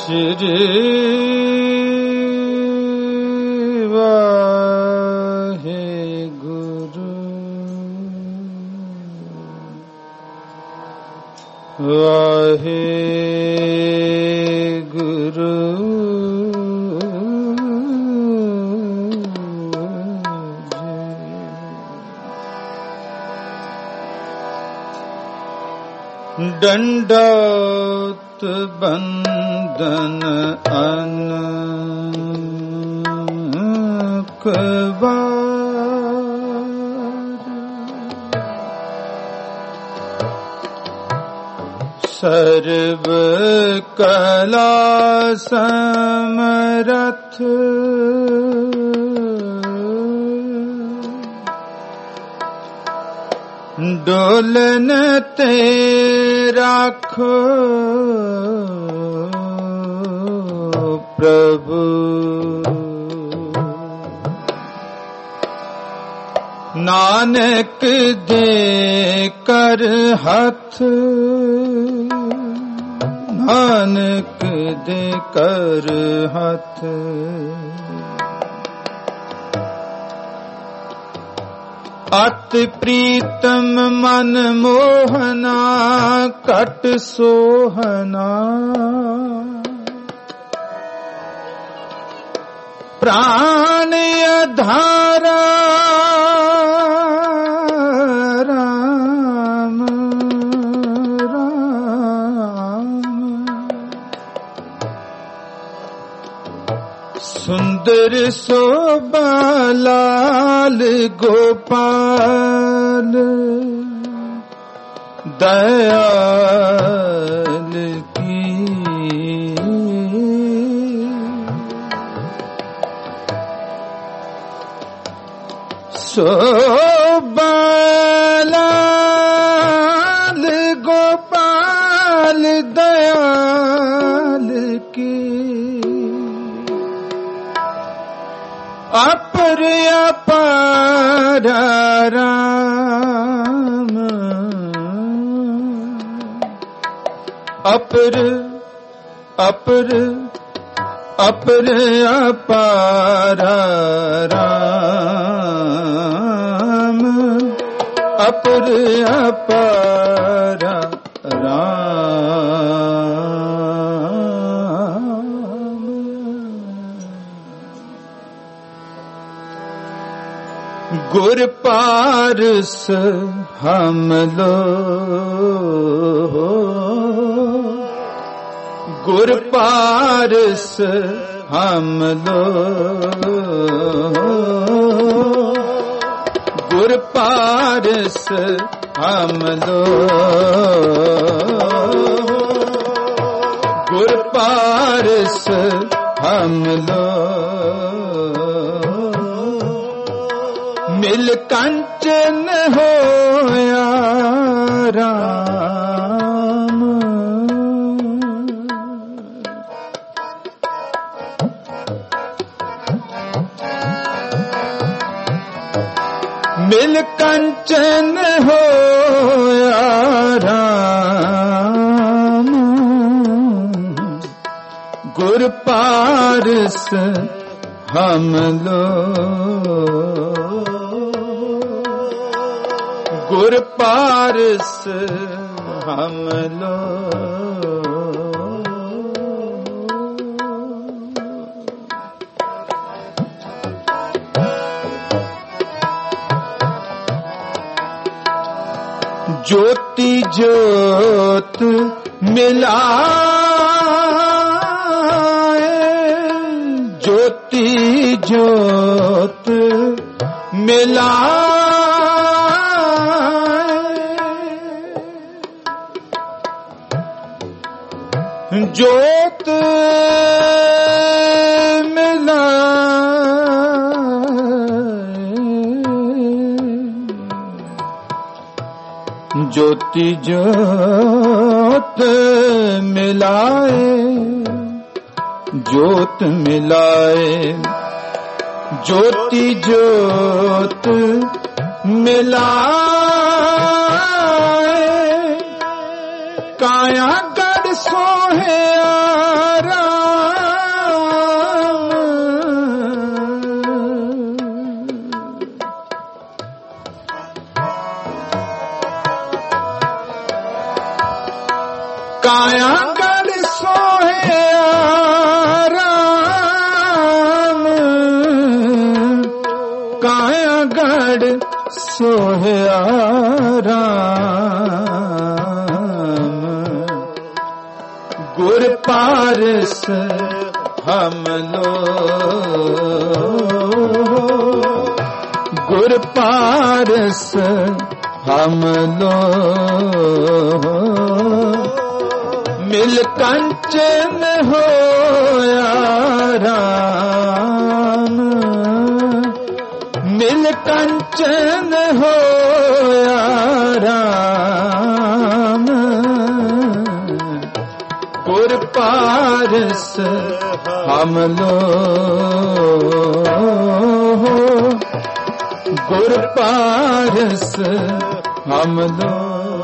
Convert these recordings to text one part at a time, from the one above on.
श्री वाहेगुरु वाहेगुरु दंडौत बंदन अनेक बार सर्व कला समरथ डोलन ते राखो प्रभु नानक दे कर हाथ नानक दे कर हाथ अति प्रीतम मन मोहना कट सोहना प्राण आधारा राम राम सुंदर शोभा लाल गोपाल दयाल की शोभा लाल गोपाल दयाल की अपर अपार राम अपर अपर अपर अपार राम अपर अपार राम गुर पारस हम लोग गुर पारस हम लोग गुर पारस हम लोग गुर पारस हम लोग मिल कंचन होया राम मिल कंचन होया राम गुर पारस हम लोग गुर पारस हम लोग ज्योति ज्योत मिलाए ज्योति ज्योत मिलाए ज्योत मिलाए ज्योति ज्योत मिलाए ज्योत मिलाए ज्योति ज्योत मिलाए काया गढ़ सोहे आरा ਕਾਇਆ ਗੜ ਸੋਹਿਆ ਰਾਮ, ਕਾਇਆ ਗੜ ਸੋਹਿਆ ਰਾਮ। ਗੁਰ ਪਾਰਸ ਹਮ ਲੋ, ਗੁਰ ਪਾਰਸ ਹਮ ਲੋ। ਮਿਲ ਕੰਚਨ ਹੋਇਆ ਰਾਮ, ਮਿਲ ਕੰਚਨ ਹੋਇਆ ਰਾਮ। ਗੁਰ ਪਾਰਸ ਹਮ ਲੋ, ਗੁਰ ਪਾਰਸ ਹਮ ਲੋ।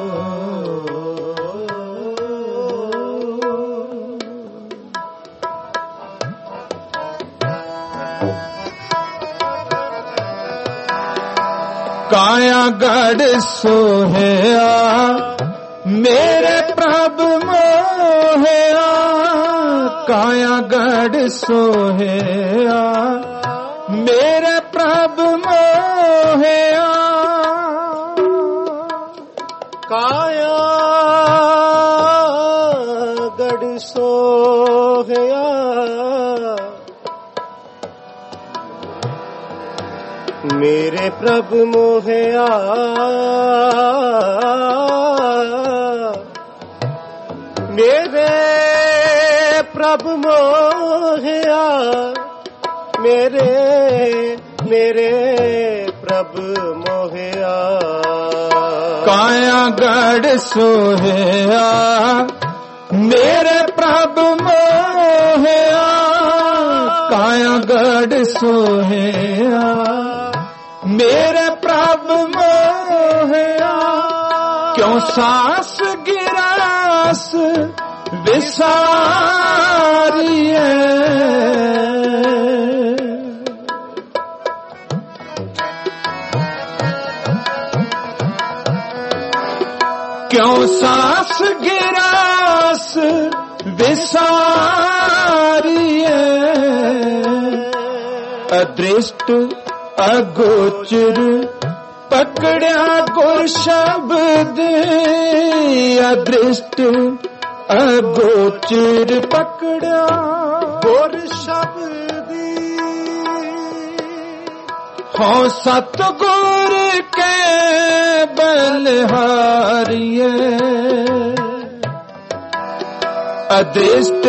ਕਾਇਆ ਗੜ ਸੋਹਿਆ ਮੇਰੇ ਪ੍ਰਭ ਮੋਹਿਆ, ਕਾਇਆ ਗੜ ਸੋਹਿਆ ਮੇਰੇ ਪ੍ਰਭ ਮੋਹਿਆ। ਕਾਇਆ ਗੜ ਸੋਹਿਆ ਮੇਰੇ ਪ੍ਰਭ ਮੋਹਿਆ। ਮੇਰੇ ਪ੍ਰਭ ਮੋਹਿਆ, ਮੇਰੇ ਮੇਰੇ ਪ੍ਰਭ ਮੋਹਿਆ। ਕਾਇਆ ਗੜ ਸੋਹਿਆ ਮੇਰੇ ਪ੍ਰਭ ਮੋਹਿਆ, ਕਾਇਆ ਗੜ ਸੋਹਿਆ ਮੇਰੇ ਪ੍ਰਭ ਮੋਹਿਆ। ਕਿਉ ਸਾਸ ਗਿਰਾਸ ਵਿਸਾਰੀਏ, ਕਿਉ ਸਾਸ ਗਿਰਾਸ ਵਿਸਾਰੀਏ। ਅਦ੍ਰਿਸ਼ਟ ਅਗੋਚਰ ਪਕੜਿਆ ਗੁਰ ਸ਼ਬਦ, ਅਦ੍ਰਿਸ਼ਟ ਅਗੋਚਰ ਪਕੜਿਆ ਗੁਰ ਸ਼ਬਦ। ਹੋ ਸਤਿਗੁਰ ਕੇ ਬਲਿਹਾਰੀਏ। ਅਦ੍ਰਿਸ਼ਟ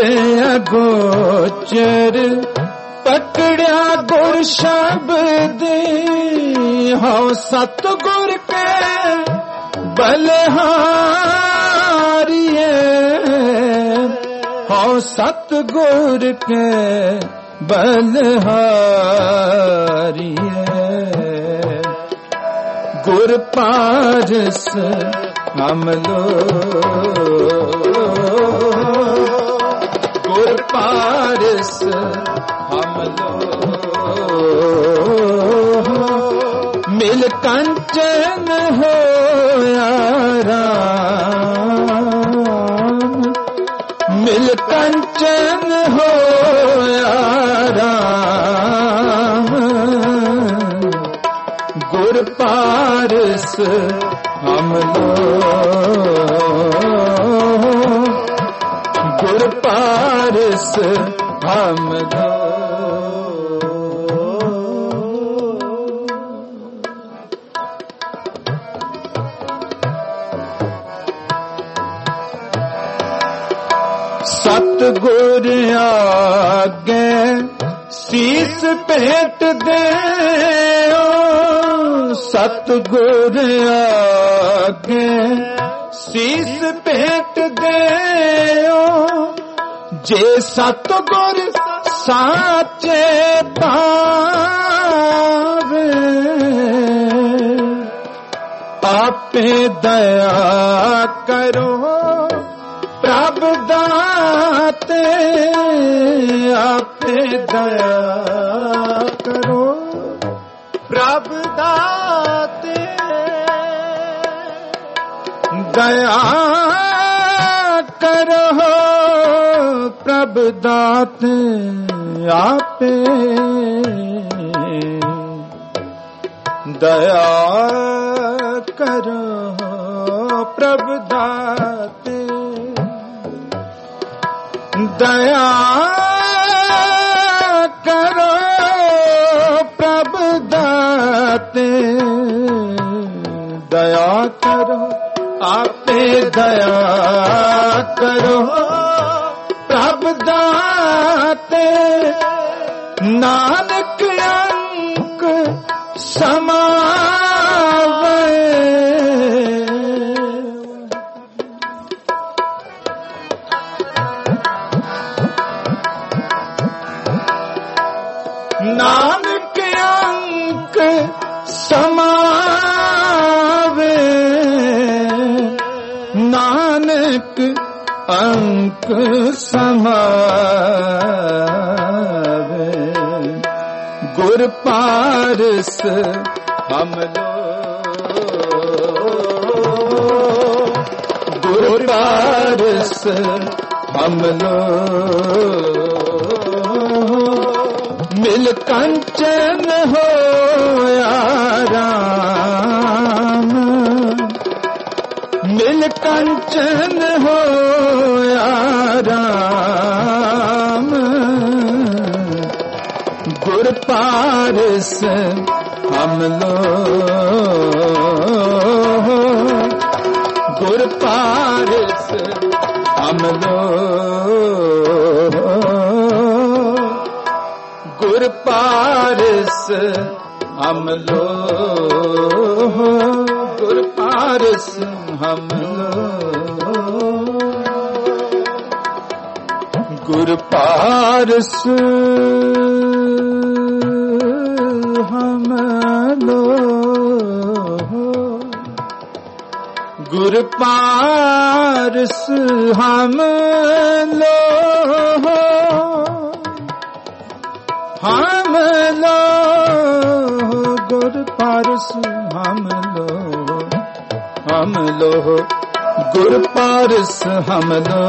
ਅਗੋਚਰ ਪਕੜਿਆ ਗੁਰ ਸ਼ਬਦ, ਹਉ ਸਤਿਗੁਰ ਕੇ ਬਲਿਹਾਰੀਏ, ਹਉ ਸਤਿਗੁਰ ਕੇ ਬਲਿਹਾਰੀਏ। ਗੁਰ ਪਾਰਸ ਹਮ ਲੋ, ਗੁਰ ਪਾਰਸ ਹਮ ਲੋ। ਮਿਲ ਕੰਚਨ ਹੋਇਆ ਰਾਮ, ਮਿਲ ਕੰਚਨ ਹੋਇਆ ਰਾਮ। ਗੁਰ ਪਾਰਸ ਹਮ ਲੋ, ਗੁਰ ਪਾਰਸ ਹਮ ਲੋ। ਸਤਿਗੁਰ ਆਗੇ ਸੀਸ ਭੇਟ ਦੇਓ, ਸਤਿਗੁਰ ਆਗੇ ਸੀਸ ਭੇਟ ਦੇਓ। ਜੇ ਸਤਿਗੁਰ ਸਾਚੇ ਪਾਵੇ, ਆਪੇ ਦਇਆ ਕਰੋ ਪ੍ਰਭ ਦਾਤੇ, ਆਪੇ ਦਇਆ ਕਰੋ ਪ੍ਰਭ ਦਾਤੇ। ਦਇਆ ਕਰੋ ਪ੍ਰਭ ਦਾਤ ਆਪੇ, ਦਇਆ ਕਰੋ ਪ੍ਰਭ ਦਾਤ, ਦਇਆ ਕਰੋ ਪ੍ਰਭ ਦਾਤ, ਦਇਆ ਕਰੋ ਆਪੇ, ਦਇਆ ਕਰੋ ਪ੍ਰਭ ਦਾਤ, ਨਾਨਕ ਅੰਕ ਸਮਾਵੇ, ਨਾਨਕ ਅੰਕ ਸਮਾਵੇ, ਨਾਨਕ ਅੰਕ ਸਮਾਵੇ, ਗੁਰ ਪਾਰਸ ਹਮ ਲੋ, ਗੁਰ ਪਾਰਸ ਹਮ ਲੋ, ਮਿਲ ਕੰਚਨ ਹੋਇਆ ਰਾਮ, ਮਿਲ ਕੰਚਨ ਹੋਇਆ ਰਾਮ, ਗੁਰ ਪਾਰਸ ਹਮ ਲੋ, ਗੁਰ ਪਾਰਸ ਹਮ ਲੋ, ਗੁਰ ਪਾਰਸ ਹਮ ਲੋ, ਗੁਰ ਪਾਰਸ ਹਮ ਲੋ, ਗੁਰ ਪਾਰਸ ਹਮ ਲੋ, ਗੁਰ ਪਾਰਸ ਹਮ ਲੋ, ਹਮ ਲੋ, ਗੁਰ ਪਾਰਸ ਹਮ ਲੋ, ਹਮ ਲੋ, ਗੁਰ ਪਾਰਸ ਹਮ ਲੋ,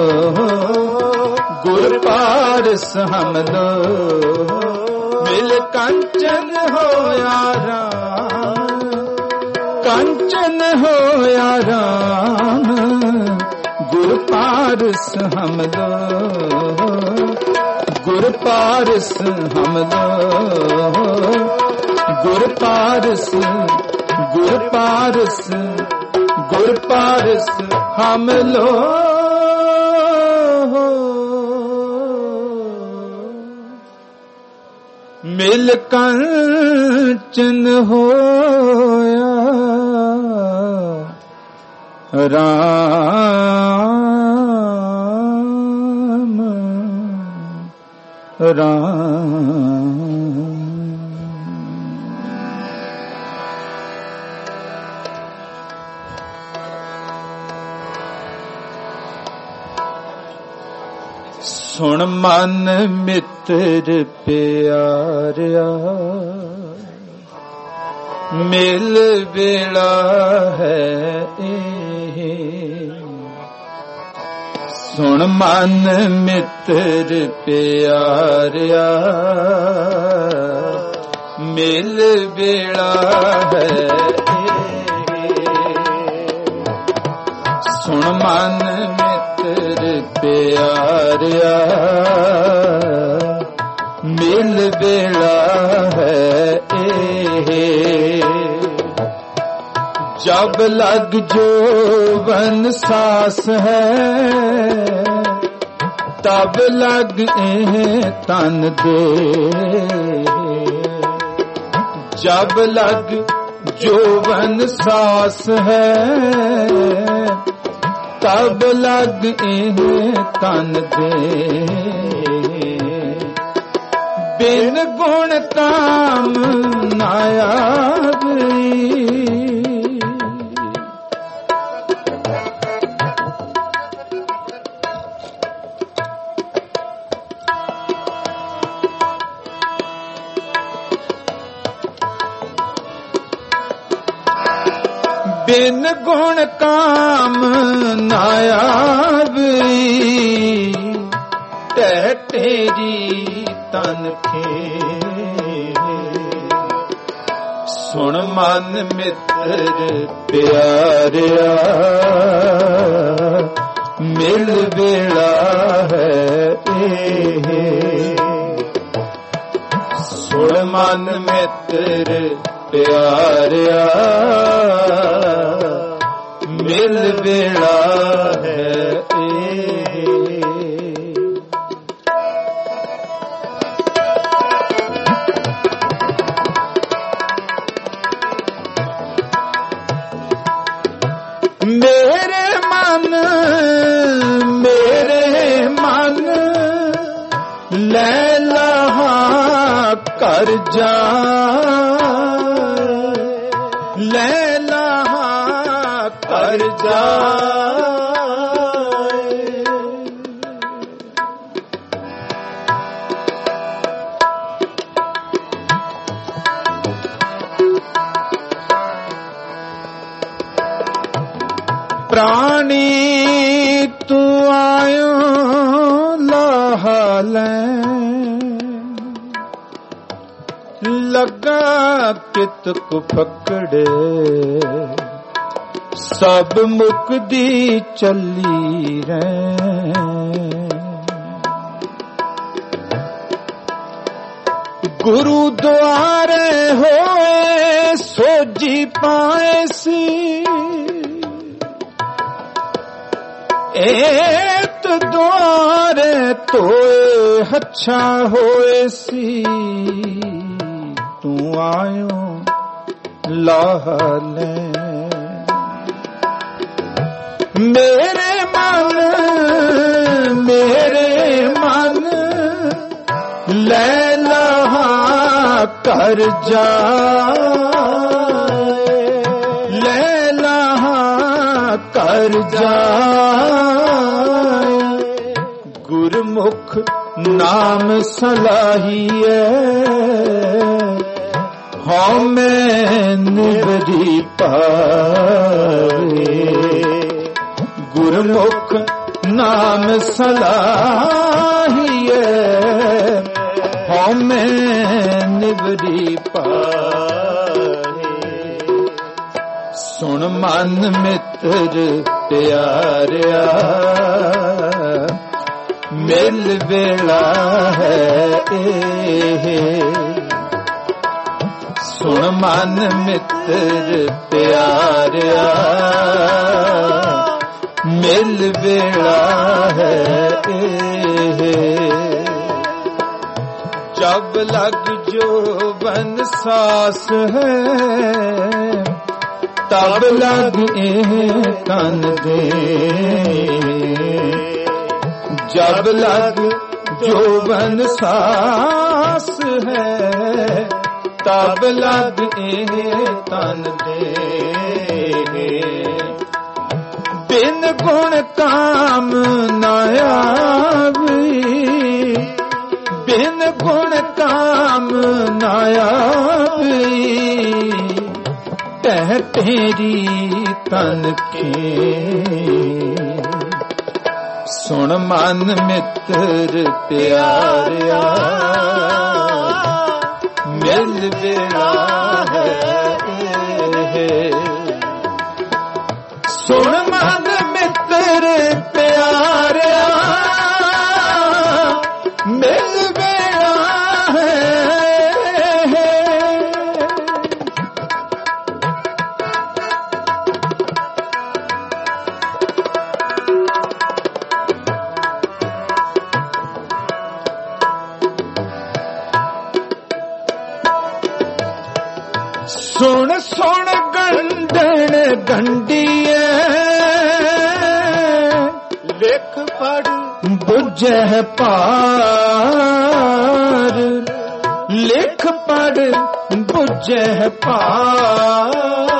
ਗੁਰ ਪਾਰਸ ਹਮ ਲੋ, ਮਿਲ ਕੰਚਨ ਹੋਇਆ ਰਾਮ, ਕੰਚਨ ਹੋਇਆ ਰਾਮ, ਗੁਰ ਪਾਰਸ ਹਮ ਲੋ, ਗੁਰ ਪਾਰਸ ਹਮ ਲੋ, ਗੁਰ ਪਾਰਸ, ਗੁਰ ਪਾਰਸ, ਗੁਰ ਪਾਰਸ ਹਮ ਲੋ, ਮਿਲ ਕੰਚਨ ਹੋਇਆ ਰਾਮ, ਰਾਮ। ਸੁਣ ਮਨ ਮਿੱਤਰ ਪਿਆਰਿਆ, ਮਿਲ ਵੇਲਾ ਹੈ ਇਹ, ਸੁਣ ਮਨ ਮਿੱਤਰ ਪਿਆਰਿਆ, ਮਿਲ ਵੇਲਾ ਹੈ ਇਹ, ਸੁਣ ਮਨ ਮਿੱਤਰ ਪਿਆਰਿਆ, ਮਿਲ ਵੇਲਾ ਹੈ ਇਹ, ਜਬ ਲਗ ਜੋਵਨ ਸਾਸ ਹੈ, ਤਬ ਲਗ ਇਹ ਤਨ ਦੇ, ਜਬ ਲਗ ਜੋਵਨ ਸਾਸ ਹੈ, ਤਬ ਲਗ ਇਹ ਤਨ ਦੇ, ਬਿਨ ਗੁਣ ਤਾਮ ਨਾ ਆਵਈ, ਬਿਨ ਗੁਣ ਕਾਮ ਨਾ ਆਵਈ, ਤਨ ਖੇ। ਸੁਣ ਮਨ ਮਿੱਤਰ ਪਿਆਰਿਆ, ਮਿਲ ਵੇਲਾ ਹੈ ਇਹ। ਸੁਣ ਮਨ ਮਿੱਤਰ ਪਿਆਰਿਆ, ਮਿਲ ਵੇਲਾ ਹੈ ਇਹ। ਮੇਰੇ ਮਨ ਲੈ ਲਹਾ ਕਰ ਜਾ, ਲੈ ਲਹਾ ਕਰ ਜਾ। ਪ੍ਰਾਣੀ ਤੂੰ ਆਇਓ ਲਾਹਾ ਲੈ, ਲੱਗਾ ਕਿਤ ਕੁ ਪਕੜੇ, ਸਭ ਮੁਕਦੀ ਚੱਲੀ ਰਹਿ। ਗੁਰੂ ਦੁਆਰੇ ਹੋਏ ਸੋਜੀ ਪਾਏ ਸੀ, ਏਤ ਦੁਆਰੇ ਤੋਏ ਹੱਛਾ ਹੋਏ ਸੀ। ਤੂੰ ਆਇਓ ਲਾਹ ਲੈ, ਮੇਰੇ ਮਨ ਲੈ ਲਹਾ ਕਰ ਜਾ, ਲੈ ਲਹਾ ਕਰ ਜਾ। ਗੁਰਮੁਖ ਨਾਮ ਸਲਾਹੀਐ, ਹਉ ਮੈਂ ਨਿਬਰੀ ਪਾਵੇ। ਗੁਰਮੁਖ ਨਾਮ ਸਲਾਹੀਐ, ਹਉ ਮੈਂ ਨਿਬਰੀ ਪਾਵੇ। ਸੁਣ ਮਨ ਮਿੱਤਰ ਪਿਆਰਿਆ, ਮਿਲ ਵੇਲਾ ਹੈ ਇਹ। ਸੁਣ ਮਨ ਮਿੱਤਰ ਪਿਆਰਿਆ, ਮਿਲ ਵੇਲਾ ਹੈ ਇਹ। ਜਬ ਲਗ ਜੋਬਨ ਸਾਸ ਹੈ, ਤਬ ਲਗ ਇਹ ਤਨ ਦੇ। ਜਬ ਲਗ ਜੋਬਨ ਸਾਸ ਹੈ, ਤਬ ਲਗ ਇਹ ਤਨ ਦੇ। ਬਿਨ ਗੁਣ ਕਾਮ ਨਾ ਆਵੀ, ਬਿਨ ਗੁਣ ਕਾਮ ਨਾ ਆਵੀ। ਤਹਿ ਤੇਰੀ ਤਨ ਖੇ। ਸੁਣ ਮਨ ਮਿੱਤਰ ਪਿਆਰਿਆ, ਮਿਲ ਵੇਲਾ ਹੈ ਇਹ। ਸੁਣ ਮਨ ਮਿੱਤਰ ਪਿਆਰਿਆ, ਮਿਲ ਵੇਲਾ ਹੈ। ਸੁਣ ਸੁਣ ਗੰਢਣ ਗੰਢੀਏ, ਲਿਖ ਪੜ ਬੁਝੈ ਪਾਰ। ਲਿਖ ਪੜ ਬੁਝੈ ਪਾਰ।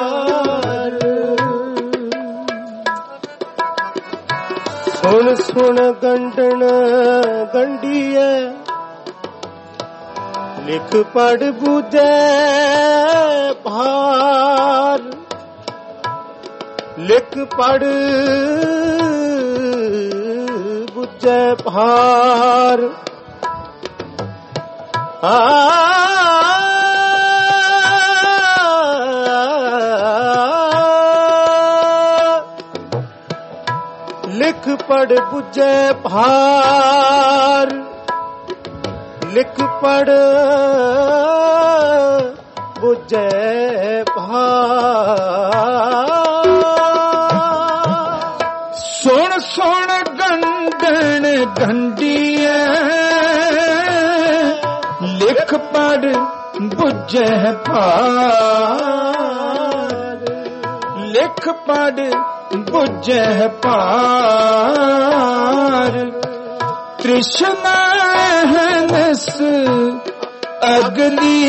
ਸੁਣ ਸੁਣ ਗੰਢਣ ਗੰਢੀਏ, ਲਿਖ ਪੜ ਬੁਝੈ ਭਾਰ। ਲਿਖ ਪੜ ਬੁਝੈ ਭਾਰ। ਲਿਖ ਪੜ ਬੁਝੇ ਭਾਰ, ਲਿਖ ਪੜ ਬੁਝੇ ਭਾਰ। ਸੁਣ ਸੁਣ ਗੰਢਣ ਗੰਢੀਏ, ਲਿਖ ਪੜ ਬੁਝੇ ਭਾਰ, ਲਿਖ ਪੜ ਬੁਝੇ ਭਾਰ। ਤ੍ਰਿਸ਼ਨਾ ਹਨਸ ਅਗਲੀ,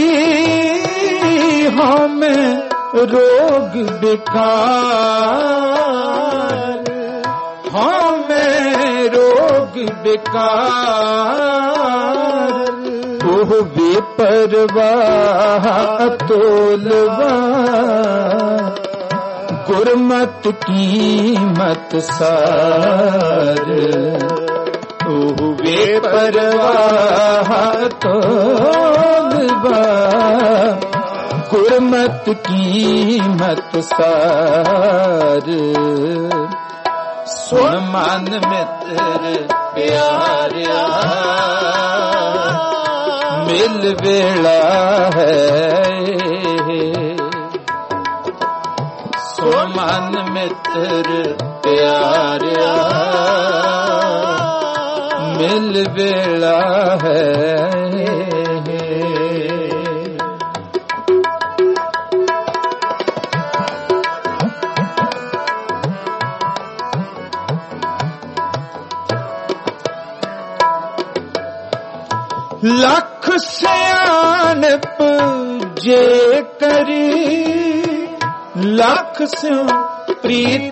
ਹਉਮੈ ਰੋਗ ਬਿਕਾਰ, ਹਉਮੈ ਰੋਗ ਬਿਕਾਰ। ਉਹ ਬੇਪਰਵਾਹ ਅਤੋਲਵਾ, ਗੁਰਮਤ ਕੀਮਤ ਸਾਰ। ਉਹ ਬੇਪਰਵਾਹ ਤੋਲਵਾ, ਗੁਰਮਤ ਕੀਮਤ ਸਾਰ। ਸੁਣ ਮਨ ਮਿੱਤਰ ਪਿਆਰਿਆ, ਮਿਲ ਵੇਲਾ ਹੈ। ਸੁਣ ਮਨ ਮਿੱਤਰ ਪਿਆਰਿਆ, ਮਿਲ ਵੇਲਾ ਹੈ। ਲੱਖ ਸਿਆਣਪ ਜੇ ਕਰੀ, ਲੱਖ ਸਿਉ ਪ੍ਰੀਤ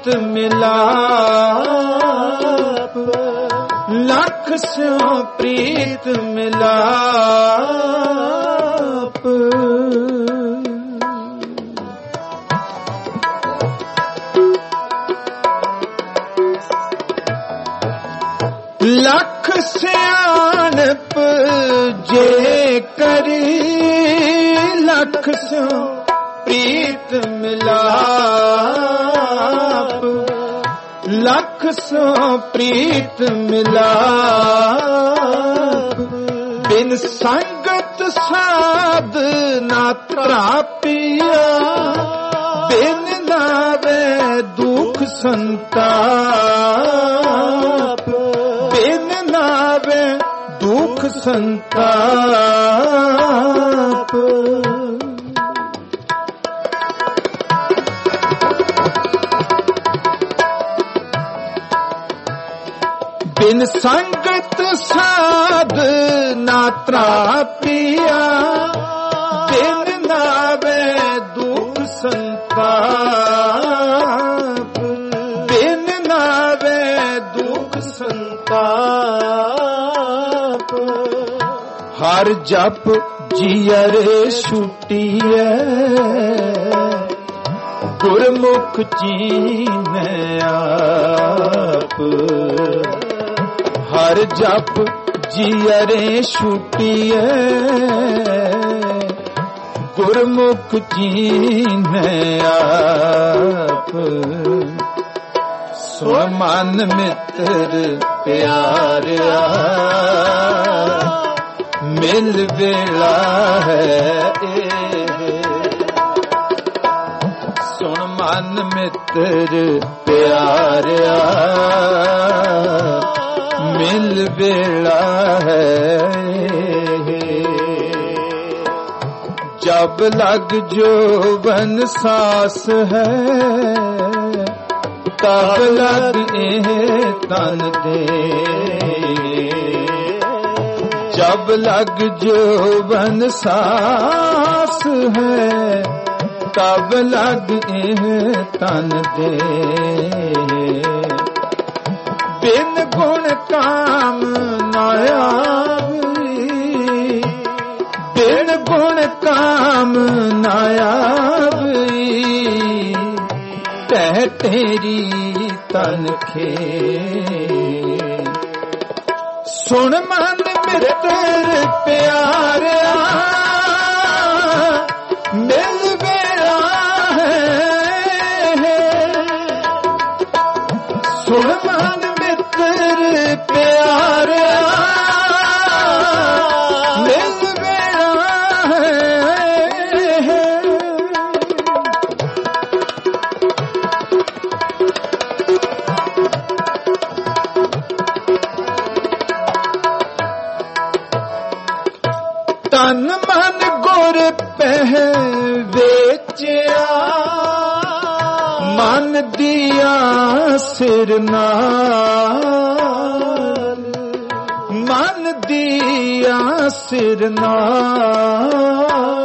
ਮਿਲਾਪ, ਲੱਖ ਸਿਉ ਪ੍ਰੀਤ ਮਿਲਾਪ। ਲੱਖ ਸਿਆਣਪ ਜੇ ਕਰੀ, ਲੱਖ ਸਿਉ ਪ੍ਰੀਤ ਮਿਲਾਪ, ਲੱਖ ਸਿਉ ਪ੍ਰੀਤ ਮਿਲਾਪ। ਬਿਨ ਸੰਗਤ ਸਾਧ ਨਾ ਤ੍ਰਾਪਿਆ, ਬਿਨ ਨਾਵੇ ਦੁਖ ਸੰਤਾਪ, ਬਿਨ ਨਾਵੇ ਦੁਖ ਸੰਤਾਪ। ਬਿਨ ਸੰਗਤ ਸਾਧ ਨਾ ਤ੍ਰਾਪਿਆ, ਬਿਨ ਨਾਵੇ ਦੁਖ ਸੰਤਾਪ, ਬਿਨ ਨਾਵੇ ਦੁਖ ਸੰਤਾਪ। ਹਰ ਜਪ ਜੀਅਰੇ ਛੁਟੀਐ, ਗੁਰਮੁਖ ਚੀਨੈ ਆਪ। ਹਰ ਜਪ ਜੀਅਰੇ ਛੁਟੀਐ, ਗੁਰਮੁਖ ਚੀਨੈ ਆਪ। ਸੁਣ ਮਨ ਮਿੱਤਰ ਪਿਆਰਿਆ, ਮਿਲ ਵੇਲਾ ਹੈ। ਸੁਣ ਮਨ ਮਿੱਤਰ ਪਿਆਰਿਆ, ਮਿਲ ਵੇਲਾ ਹੈ। ਜਬ ਲਗ ਜੋਬਨ ਸਾਸ ਹੈ, ਤਬ ਲਗ ਇਹ ਤਨ ਦੇ। जब लग जोबन सास है, तब लग तन दे। बिन गुण काम न आवी, बिन गुण काम न आवी, तह तेरी तन खे। सुन मन में ਮਿੱਤਰ ਪਿਆਰਿਆ ਮਿਲ ਵੇਲਾ ਹੈ ਸੁਣ ਮਨ ਮਿੱਤਰ ਪਿਆਰਿਆ ਮਿਲ ਵੇਲਾ ਹੈ ਤਨ ਮਨ ਗੁਰ ਪਹਿ ਵੇਚਿਆ ਮਨ ਦੀਆ ਸਿਰ ਨਾਲ ਮਨ ਦੀਆ ਸਿਰ ਨਾਲ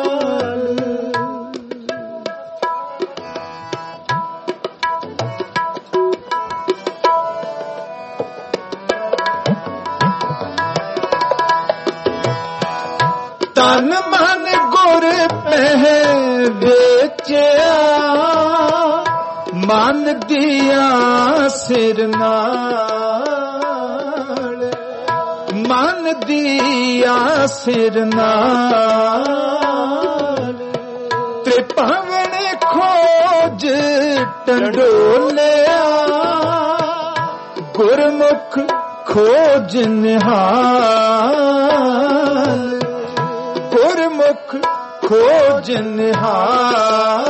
ਤਨ ਮਨ ਗੁਰ ਪਹਿ ਵੇਚਿਆ ਮਨ ਦੀਆ ਸਿਰ ਨਾਲ ਮਨ ਦੀਆ ਸਿਰ ਨਾਲ ਤ੍ਰਿਭਵਨ ਖੋਜ ਟੰਡੋਲਿਆ ਗੁਰਮੁਖ ਖੋਜ ਨਿਹਾਲ ਗੁਰਮੁਖ ਖੋਜ ਨਿਹਾਲ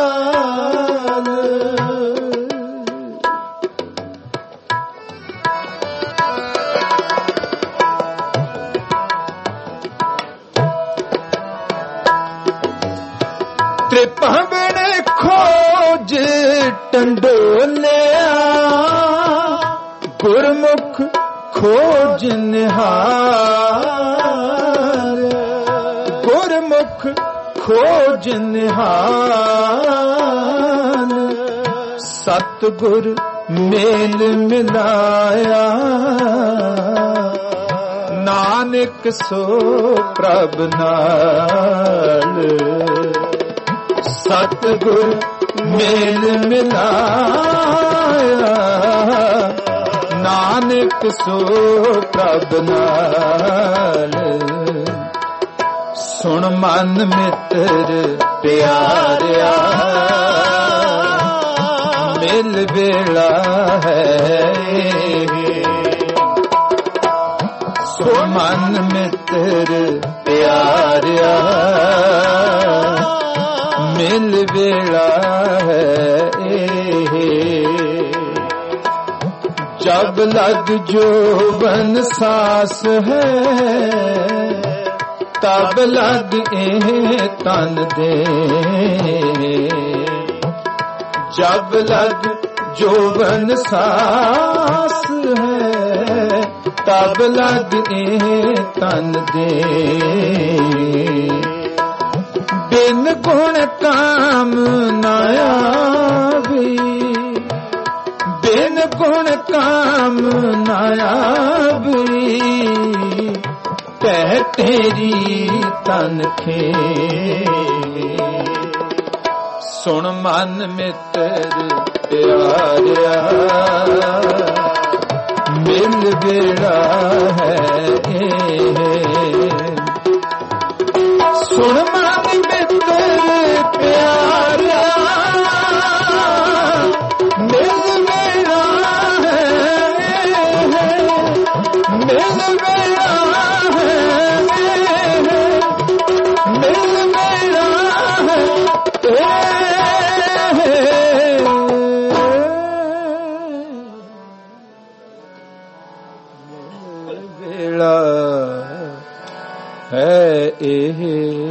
ਤ੍ਰਿਭਵਨ ਖੋਜ ਟੰਡੋਲਿਆ ਗੁਰਮੁਖ ਖੋਜ ਨਿਹਾਲ ਗੁਰਮੁਖ ਖੋਜ ਨਿਹਾਲ ਸਤਿਗੁਰ ਮੇਲ ਮਿਲਾਇਆ ਨਾਨਕ ਸੋ ਪ੍ਰਭ ਨਾਲ ਸਤਿਗੁਰ ਮੇਲ ਮਿਲਾਇਆ ਨਾਨਕ ਸੋ ਪ੍ਰਭ ਨਾਲ ਸੁਣ ਮਨ ਮਿੱਤਰ ਪਿਆਰਿਆ ਮਿਲ ਵੇਲਾ ਹੈ ਸੁਣ ਮਨ ਮਿੱਤਰ ਪਿਆਰਿਆ ਮਿਲ ਵੇਲਾ ਹੈ ਜਬ ਲਗ ਜੋਬਨ ਸਾਸ ਹੈ ਤਬ ਲਗ ਇਹ ਤਨ ਦੇ ਜਬ ਲਗ ਜੋਬਨ ਸਾਸ ਹੈ ਤਬ ਲਗ ਇਹ ਤਨ ਦੇ ਬਿਨ ਗੁਣ ਕਾਮ ਨਾ ਆਵੇ ਬਿਨ ਗੁਣ ਕਾਮ ਨਾ ਆਵੇ ਕਹਿ ਤੇਰੀ ਤਨ ਖੇ ਸੁਣ ਮਨ ਮਿੱਤਰ ਪਿਆਰਿਆ ਮਿਲ ਵੇਲਾ ਹੈ ਸੁਣ ਮਨ ਮਿੱਤਰ ਪਿਆਰਿਆ ਮਿਲ ਵੇਲਾ ਹੈ ਮਿਲ ਵੇਲਾ ਵੇਲਾ ਹੈ ਇਹ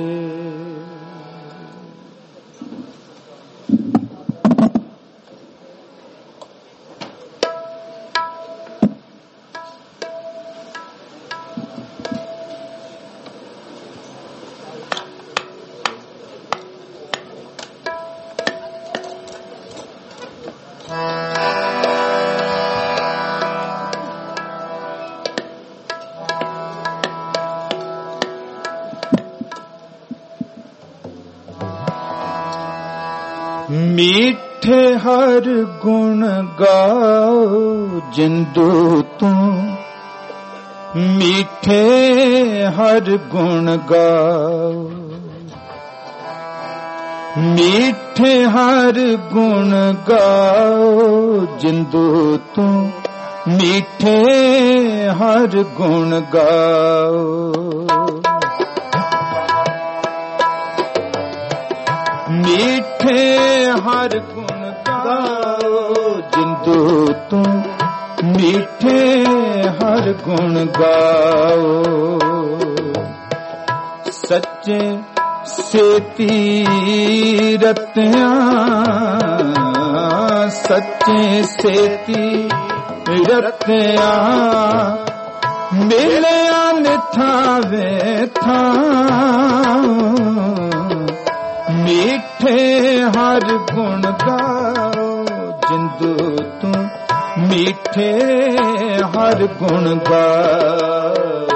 मीठे हर गुण गाओ जिंदू तू मीठे हर गुण गाओ, मीठे हर गुण गाओ जिंदू तू, मीठे हर गुण गाओ। मीठे हर गुण गाओ जिंदू तू, मीठे हर गुण गाओ। सच्चे सेती रतियां, सच्चे सेती रतियां, मिलिया निथावे था। मीठे हर गुण गाओ जिंदू तू, मीठे हर गुण गाओ।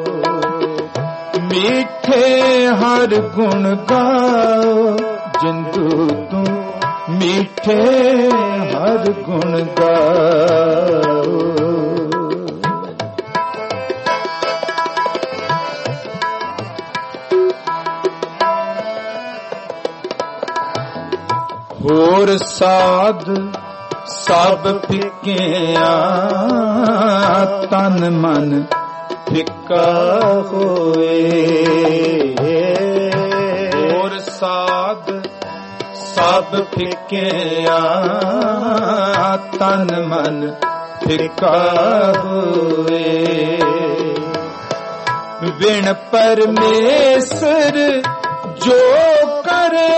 मीठे हर गुण गाओ जिंदू तू, मीठे हर गुण गाओ। होर साध सब फिक्किया, तन मन फिक्का होए। होर साध सब फिक्किया, तन मन फिक्का होए। बिन परमेश्वर जो करे,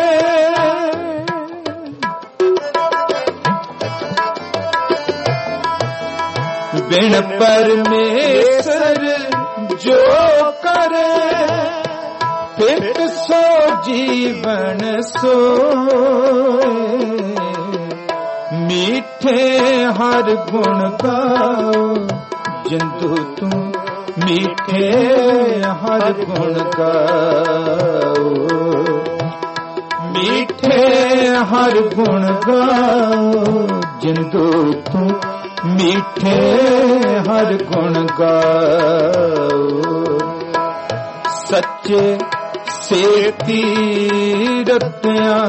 बिन परमेश्वर जो करे, फिर सो जीवन सोए। मीठे हर गुण गाओ जिंदू तू, मीठे हर गुण गाओ। मीठे हर गुण गाओ जिंदू तू, मीठे हर गुण गाओ। सच्चे सेती रतियां,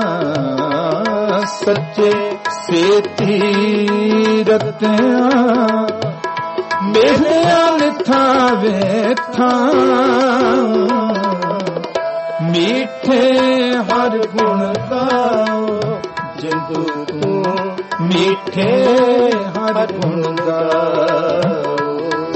सच्चे सेती रतियां, मिलिया निथावे था। मीठे हर गुण गाओ जिंदू तू, मीठे हर गुण गाओ।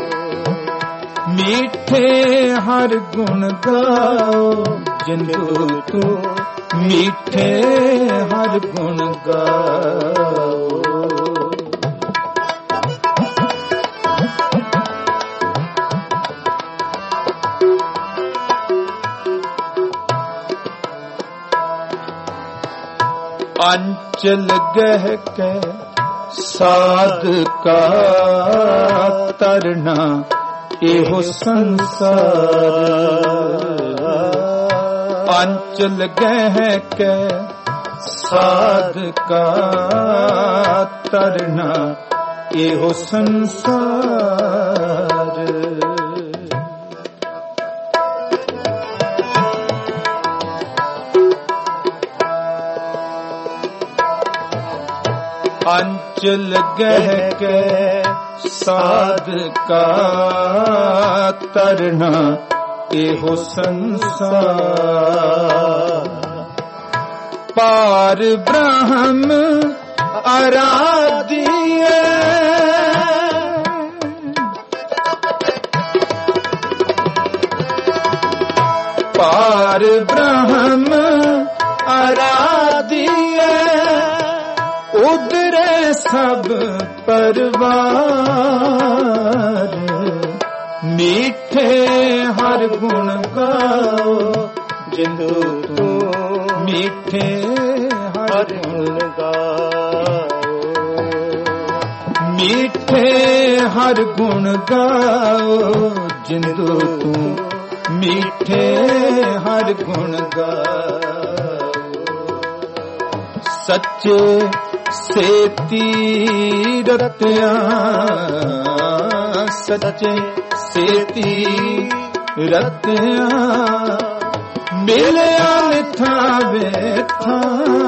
मीठे हर गुण गाओ जिंदू तू, मीठे हर गुण गाओ। अंचल गह के साध का तरना, एहो संसार। अंचल गह के साध का तरना, एहो संसार। अंचल गह के साध का तरना, एहो संसार। पार ब्रह्म आराधिए, पार ब्रह्म आराधिए, उधरे सब परवार। मीठे हर गुण गाओ जिंदू तू, मीठे हर गुण गाओ। मीठे हर गुण गाओ जिंदू तू, मीठे हर गुण गाओ। सच्चे सेती रतियां, ਸੱਚੇ ਸੇਤੀ ਰਤਿਆ ਮਿਲਿਆ ਮਿੱਠਾ ਵੇਠਾ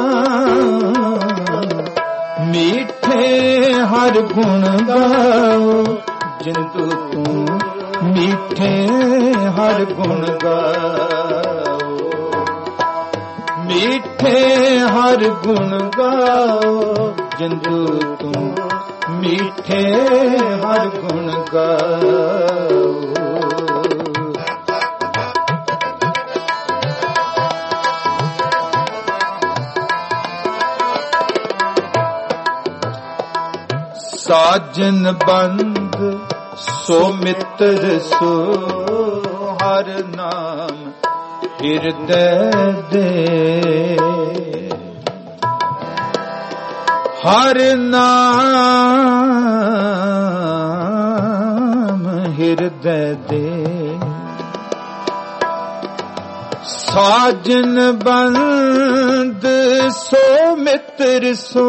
ਮੀਠੇ ਹਰ ਗੁਣ ਗਾਓ ਜਿੰਦੂ ਤੂੰ ਮੀਠੇ ਹਰ ਗੁਣ ਗਾਓ ਮੀਠੇ ਹਰ ਗੁਣ ਗਾਓ ਜਿੰਦੂ ਤੂੰ ਮੀਠੇ ਹਰ ਗੁਣ ਗਾਓ ਸਾਜਨ ਬੰਦ ਸੋ ਮਿੱਤਰ ਸੋ ਹਰ ਨਾਮ ਹਿਰਦੈ ਦੇ ਹਰ ਨਾਮ ਹਿਰਦੈ ਦੇ ਸਾਜਨ ਬੰਦ ਸੋ ਮਿੱਤਰ ਸੋ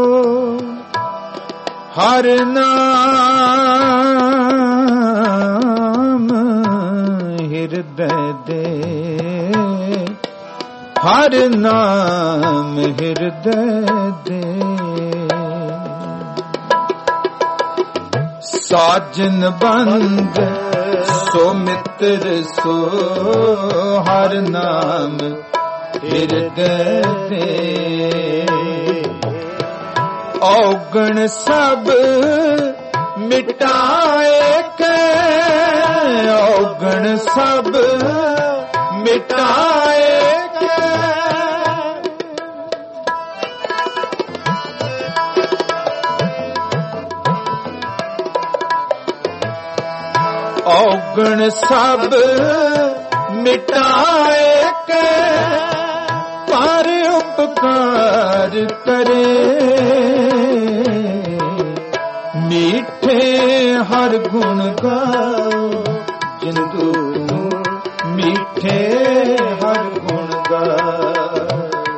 ਹਰ ਨਾਮ ਹਿਰਦੈ ਦੇ ਹਰ ਨਾਮ ਹਿਰਦੈ ਦੇ ਸਾਜਨ ਬੰਦ ਸੋ ਮਿੱਤਰ ਸੋ ਹਰ ਨਾਮ ਹਿਰਦੈ ਦੇ ਔਗਣ ਸਭ ਮਿਟਾਏ ਕੇ ਔਗਣ ਸਭ ਮਿਟਾਏ ਕੇ ਔਗਣ ਸਭ ਮਿਟਾਏ ਕੇ ਪਰ ਉਪਕਾਰ ਕਰੇ ਮੀਠੇ ਹਰ ਗੁਣ ਗਾਓ ਜਿੰਦੂ ਮੀਠੇ ਹਰ ਗੁਣ ਗਾਓ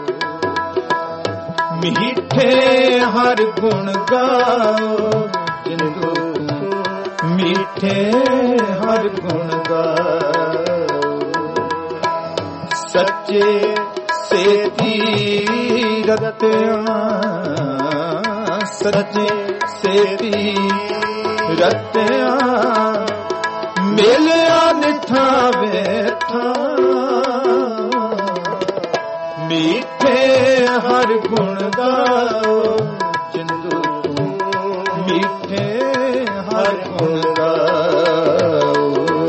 ਮੀਠੇ ਹਰ ਗੁਣ ਗਾਓ ਜਿੰਦੂ ਮੀਠੇ ਹਰ ਗੁਣ ਗਾਓ ਸੱਚੇ ਸੇਤੀ ਰਤਿਆ ਸੱਚੇ ਸੇਤੀ ਰਤਿਆ ਮਿਲਿਆ ਮਿੱਠਾ ਵੇਠਾ ਮੀਠੇ ਹਰ ਗੁਣ ਗਾਓ ਜਿੰਦੂ ਮੀਠੇ ਹਰ ਗੁਣ ਗਾਓ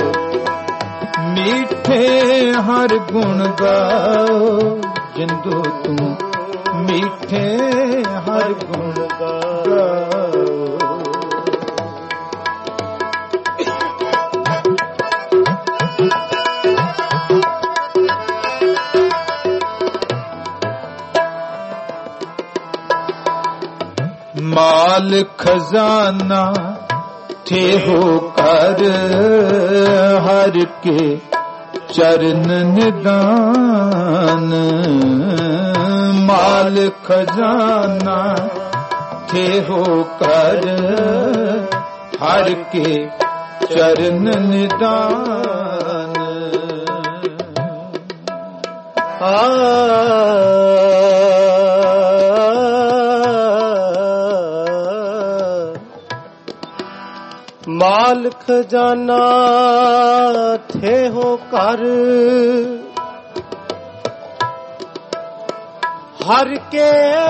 ਮੀਠੇ ਹਰ ਗੁਣ ਗਾਓ ਜਿੰਦੂ ਤੂੰ ਮੀਠੇ ਹਰ ਗੁਣ ਗਾਓ ਮਾਲ ਖਜ਼ਾਨਾ ਥੇ ਹੋ ਕਰ ਹਰ ਕੇ ਚਰਨ ਨਿਦਾਨ ਮਾਲ ਖਜ਼ਾਨਾ ਥੇ ਹੋ ਕਰ ਹਰ ਕੇ ਚਰਨ ਨਿਦਾਨ ਮਾਲ ਖਜ਼ਾਨਾ ਥੇ ਹੋ ਕਰ ਹਰ ਕੇ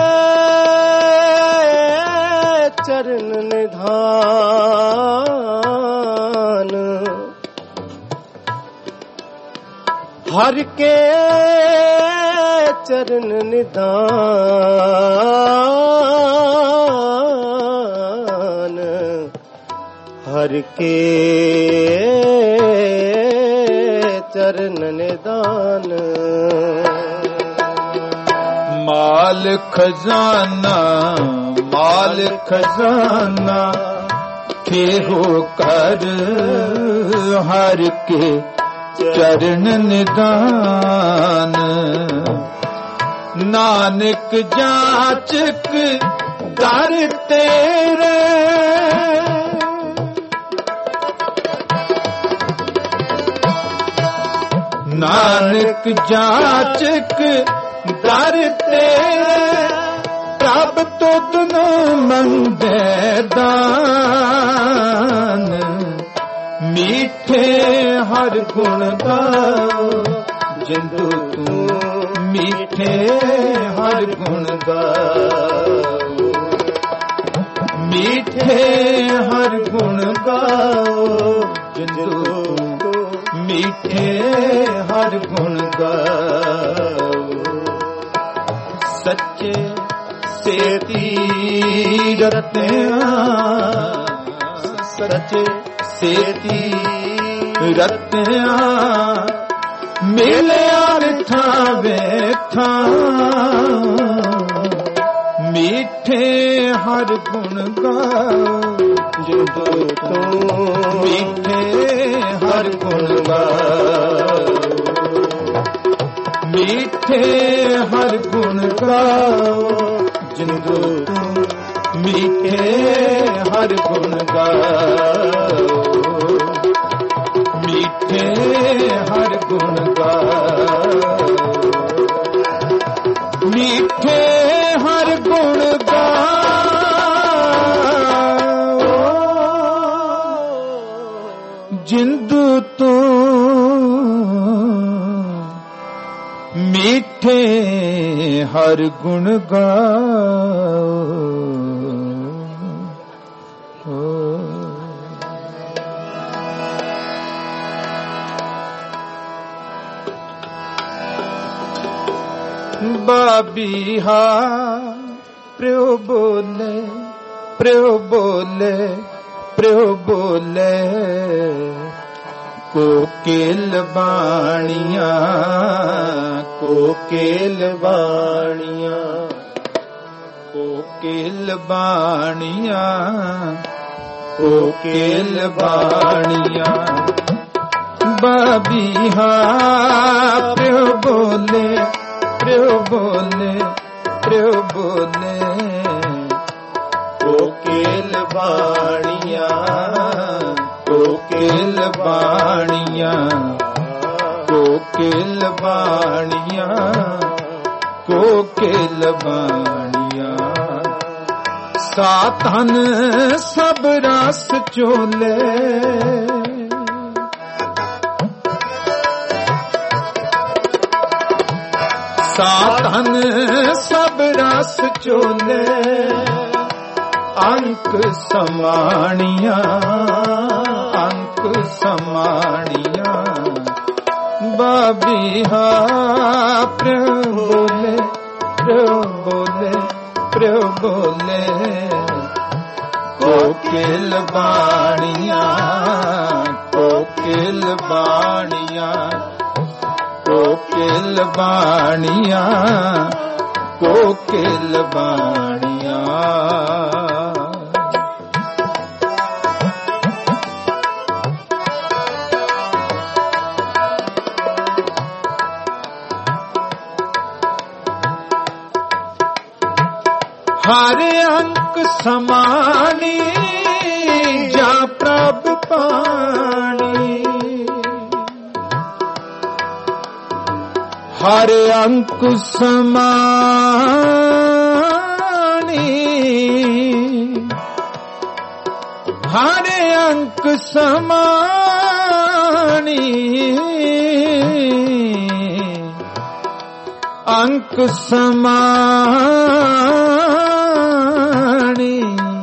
ਚਰਨ ਨਿਧਾਨ ਹਰ ਕੇ ਚਰਨ ਨਿਧਾਨ ਹਰ ਕੇ ਚਰਨ ਨਿਦਾਨ ਮਾਲ ਖਜ਼ਾਨਾ ਥੇ ਹੋ ਕਰ ਹਰ ਕੇ ਚਰਨ ਨਿਦਾਨ ਨਾਨਕ ਜਾਚਕ ਦਰ ਤੇਰੇ ਨਾਨਕ ਜਾਚਕ ਦਰ ਤੇ ਪ੍ਰਭ ਤੁਧ ਨੂੰ ਮੰਗੈ ਦਾਨ ਮੀਠੇ ਹਰ ਗੁਣ ਗਾਓ ਜਿੰਦੂ ਤੂੰ ਮੀਠੇ ਹਰ ਗੁਣ ਗਾਓ ਮੀਠੇ ਹਰ ਗੁਣ ਗਾਓ ਜਿੰਦੂ ਤੂੰ ਮੀਠੇ ਹਰ ਗੁਣ ਗਾਓ ਸੱਚੇ ਸੇਤੀ ਰਤਿਆ ਸੱਚੇ ਸੇਤੀ ਰਤਿਆ ਮਿਲਿਆ ਥਾਵੇ ਥਾਂ ਮੀਠੇ ਹਰ ਗੁਣ ਗਾਓ ਜਿੰਦੂ ਤੂੰ ਮੀਠੇ ਹਰ ਗੁਣ ਗਾਓ ਮੀਠੇ ਹਰ ਗੁਣ ਗਾਓ ਜਿੰਦੂ ਤੂੰ ਮੀਠੇ ਹਰ ਗੁਣ ਗਾਓ ਮੀਠੇ ਹਰ ਗੁਣ ਗਾਓ ਮੀਠੇ ਹਰ ਗੁਣ ਗਾਓ ਜਿੰਦੂ ਤੂੰ ਮੀਠੇ ਹਰ ਗੁਣ ਗਾਓ ਬਾਬੀਹਾ ਪ੍ਰਯੋ ਬੋਲੇ ਪ੍ਰਯੋ ਬੋਲੇ ਪ੍ਰਯੋ ਬੋਲੇ ਕੋਕਿਲ ਬਾਣੀਆਂ ਕੋਕਿਲ ਬਾਣੀਆਂ ਕੋਕਿਲ ਬਾਣੀਆਂ ਕੋਕਿਲ ਬਾਣੀਆਂ ਬਾਬੀਹਾ ਪ੍ਰਯੋ ਬੋਲੇ ਪ੍ਰਯੋ ਬੋਲੇ ਪ੍ਰਯੋ ਬੋਲੇ ਕੋਕਿਲ ਬਾਣੀਆਂ ਕੋਕਿਲ ਬਾਣੀਆਂ ਕੋਕਿਲ ਬਾਣੀਆਂ ਕੋਕਿਲ ਬਾਣੀਆਂ ਸਾਧਨ ਸਭ ਰਸ ਚੋਲੇ ਸਾਧਨ ਸਭ ਰਸ ਚੋਲੇ ਅੰਕ ਸਮਾਣੀਆਂ ਅੰਕ ਸਮਾਣੀਆਂ ਬਾਬੀਹਾ ਪ੍ਰਯੋ ਬੋਲੇ ਪ੍ਰਯੋ ਬੋਲੇ ਪ੍ਰਯੋ ਬੋਲੇ ਕੋਕਿਲ ਬਾਣੀਆਂ ਕੋਕਿਲ ਬਾਣੀਆਂ ਕੋਕਿਲ ਬਾਣੀਆਂ ਕੋਕਿਲ ਬਾਣੀਆਂ ਹਰ ਅੰਕ ਸਮਾਨੀ ਜਾਂ ਪ੍ਰਭ ਪਾਣੀ ਹਰ ਅੰਕ ਸਮਾਨੀ ਹਰ ਅੰਕ ਸਮਾਨੀ ਅੰਕ ਸਮਾਨੀ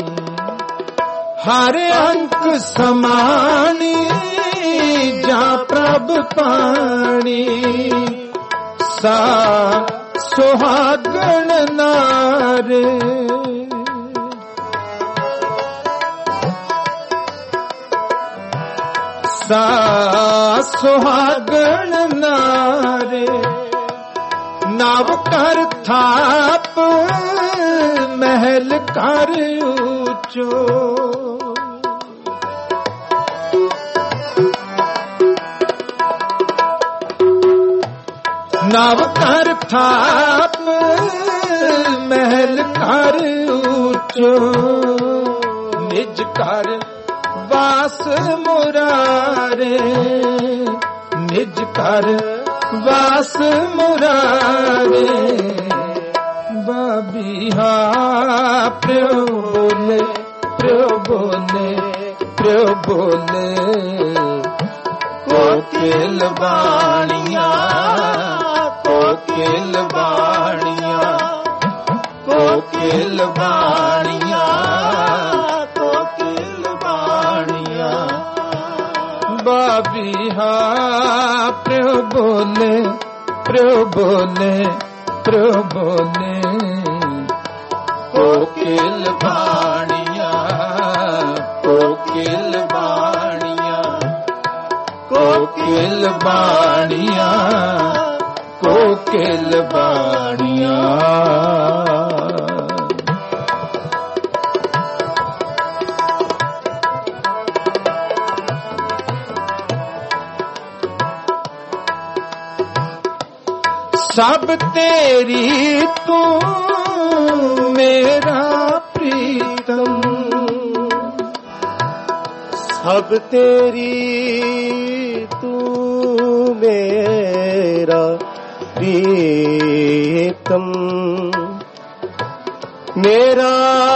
ਹਰ ਅੰਕ ਸਮਾਨੀ ਜਾਂ ਪ੍ਰਭ ਪਾਣੀ ਸਾ ਸੁਹਾਗਣ ਨਾਰੇ ਸਾ ਸੁਹਾਗਣ ਨਾਰੇ ਨਵ ਕਰ ਥਾਪ ਮਹਿਲ ਕਰ ਉੱਚੋ ਨਵ ਕਰ ਥਾਪ ਮਹਿਲ ਕਰ ਉੱਚੋ ਨਿਜ ਕਰ ਵਾਸ ਮੁਰਾਰੇ ਨਿਜ ਕਰ ਵਾਸ ਮੁਰਾਰੇ ਬਾਬੀਹਾ ਪ੍ਰਭੂ ਬੋਲੇ ਪ੍ਰਭੂ ਬੋਲੇ ਪ੍ਰਭੂ ਬੋਲੇ ਕੋਕਿਲ ਬਾਣੀਆਂ ਕੋਕਿਲ ਬਾਣੀਆਂ ਕੋਕਿਲ ਬਾਣੀਆਂ ਕੋਕਿਲ ਬਾਣੀਆਂ ਬਾਬੀਹਾ ਪ੍ਰਭੂ ਬੋਲੇ ਪ੍ਰਭੂ ਬੋਲੇ ਪ੍ਰਭੂ ਬੋਲੇ ਕੋਕਿਲ ਬਾਣੀਆਂ ਕੋਕਿਲ ਬਾਣੀਆਂ ਕੋਕਿਲ ਬਾਣੀਆਂ ਕੋਕਿਲ ਬਾਣੀਆਂ ਸਭ ਤੇਰੀ ਤੂੰ ਮੇਰਾ ਪ੍ਰੀਤਮ ਸਭ ਤੇਰੀ ਤੂੰ ਮੇਰਾ ਪ੍ਰੀਤਮ ਮੇਰਾ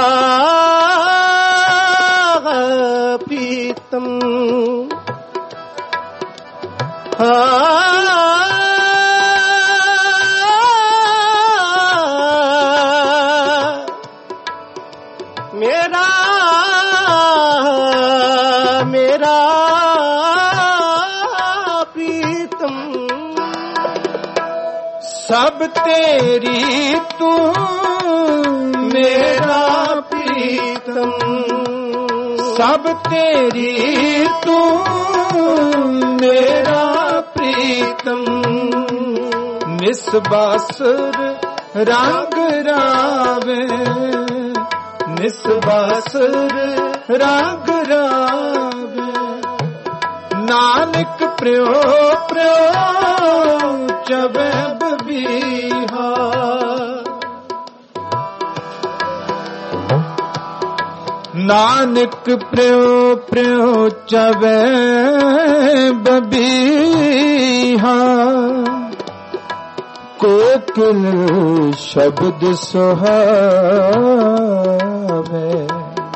ਪ੍ਰੀਤਮ ਮੇਰਾ ਪ੍ਰੀਤਮ ਸਭ ਤੇਰੀ ਤੂੰ ਮੇਰਾ ਪ੍ਰੀਤਮ ਸਭ ਤੇਰੀ ਤੂੰ ਮੇਰਾ ਪ੍ਰੀਤਮ ਨਿਸਬਾਸੁਰ ਰੰਗ ਰਾਵੇ ਨਿਸਬਾਸੁਰ ਰੰਗ ਰਾਵੇ ਨਾਨਕ ਪ੍ਰਿਓ ਪ੍ਰਿਓ ਚਵੇ ਬਬੀਹਾ ਨਾਨਕ ਪ੍ਰਿਓ ਪ੍ਰਿਓ ਚਵੇ ਬਬੀਹਾ ਕੋਕਿਲ ਸ਼ਬਦ ਸੁਹਾਵੇ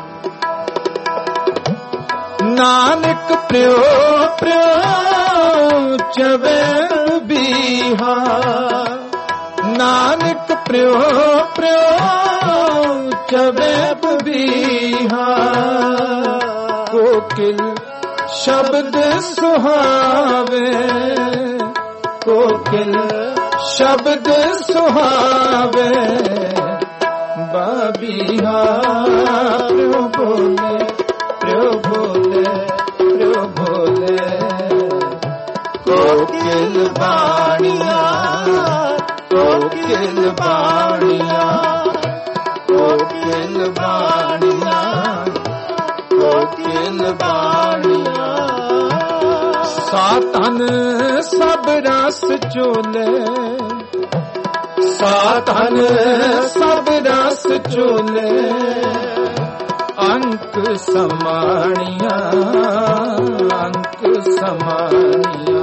ਨਾਨਕ ਪ੍ਰਿਓ ਪ੍ਰਿਓ ਚਵੇ ਬੀਹਾ ਨਾਨਕ ਪ੍ਰਿਓ ਪ੍ਰਿਓ ਚਵੇ ਬੀਹਾ ਕੋਕਿਲ ਸ਼ਬਦ ਸੁਹਾਵੇ ਕੋਕਿਲ ਸ਼ਬਦ ਸੁਹਾਵੇ ਬਾਬੀਹਾ ਪ੍ਰਭੂ ਬੋਲੇ ਪ੍ਰਭੂ ਬੋਲੇ ਪ੍ਰਭੂ ਬੋਲੇ ਕੋਕਿਲ ਬਾਣੀਆਂ ਕੋਕਿਲ ਬਾਣੀਆਂ ਕੋਕਿਲ ਬਾਣੀਆਂ ਕੋਕਿਲ ਬਾਣੀਆਂ ਸਾਤਨ ਸਭ ਰਸ ਚੋਲੇ ਸਾਤਨ ਸਭ ਰਸ ਚੋਲੇ ਅੰਕ ਸਮਾਣੀਆਂ ਅੰਕ ਸਮਾਣੀਆਂ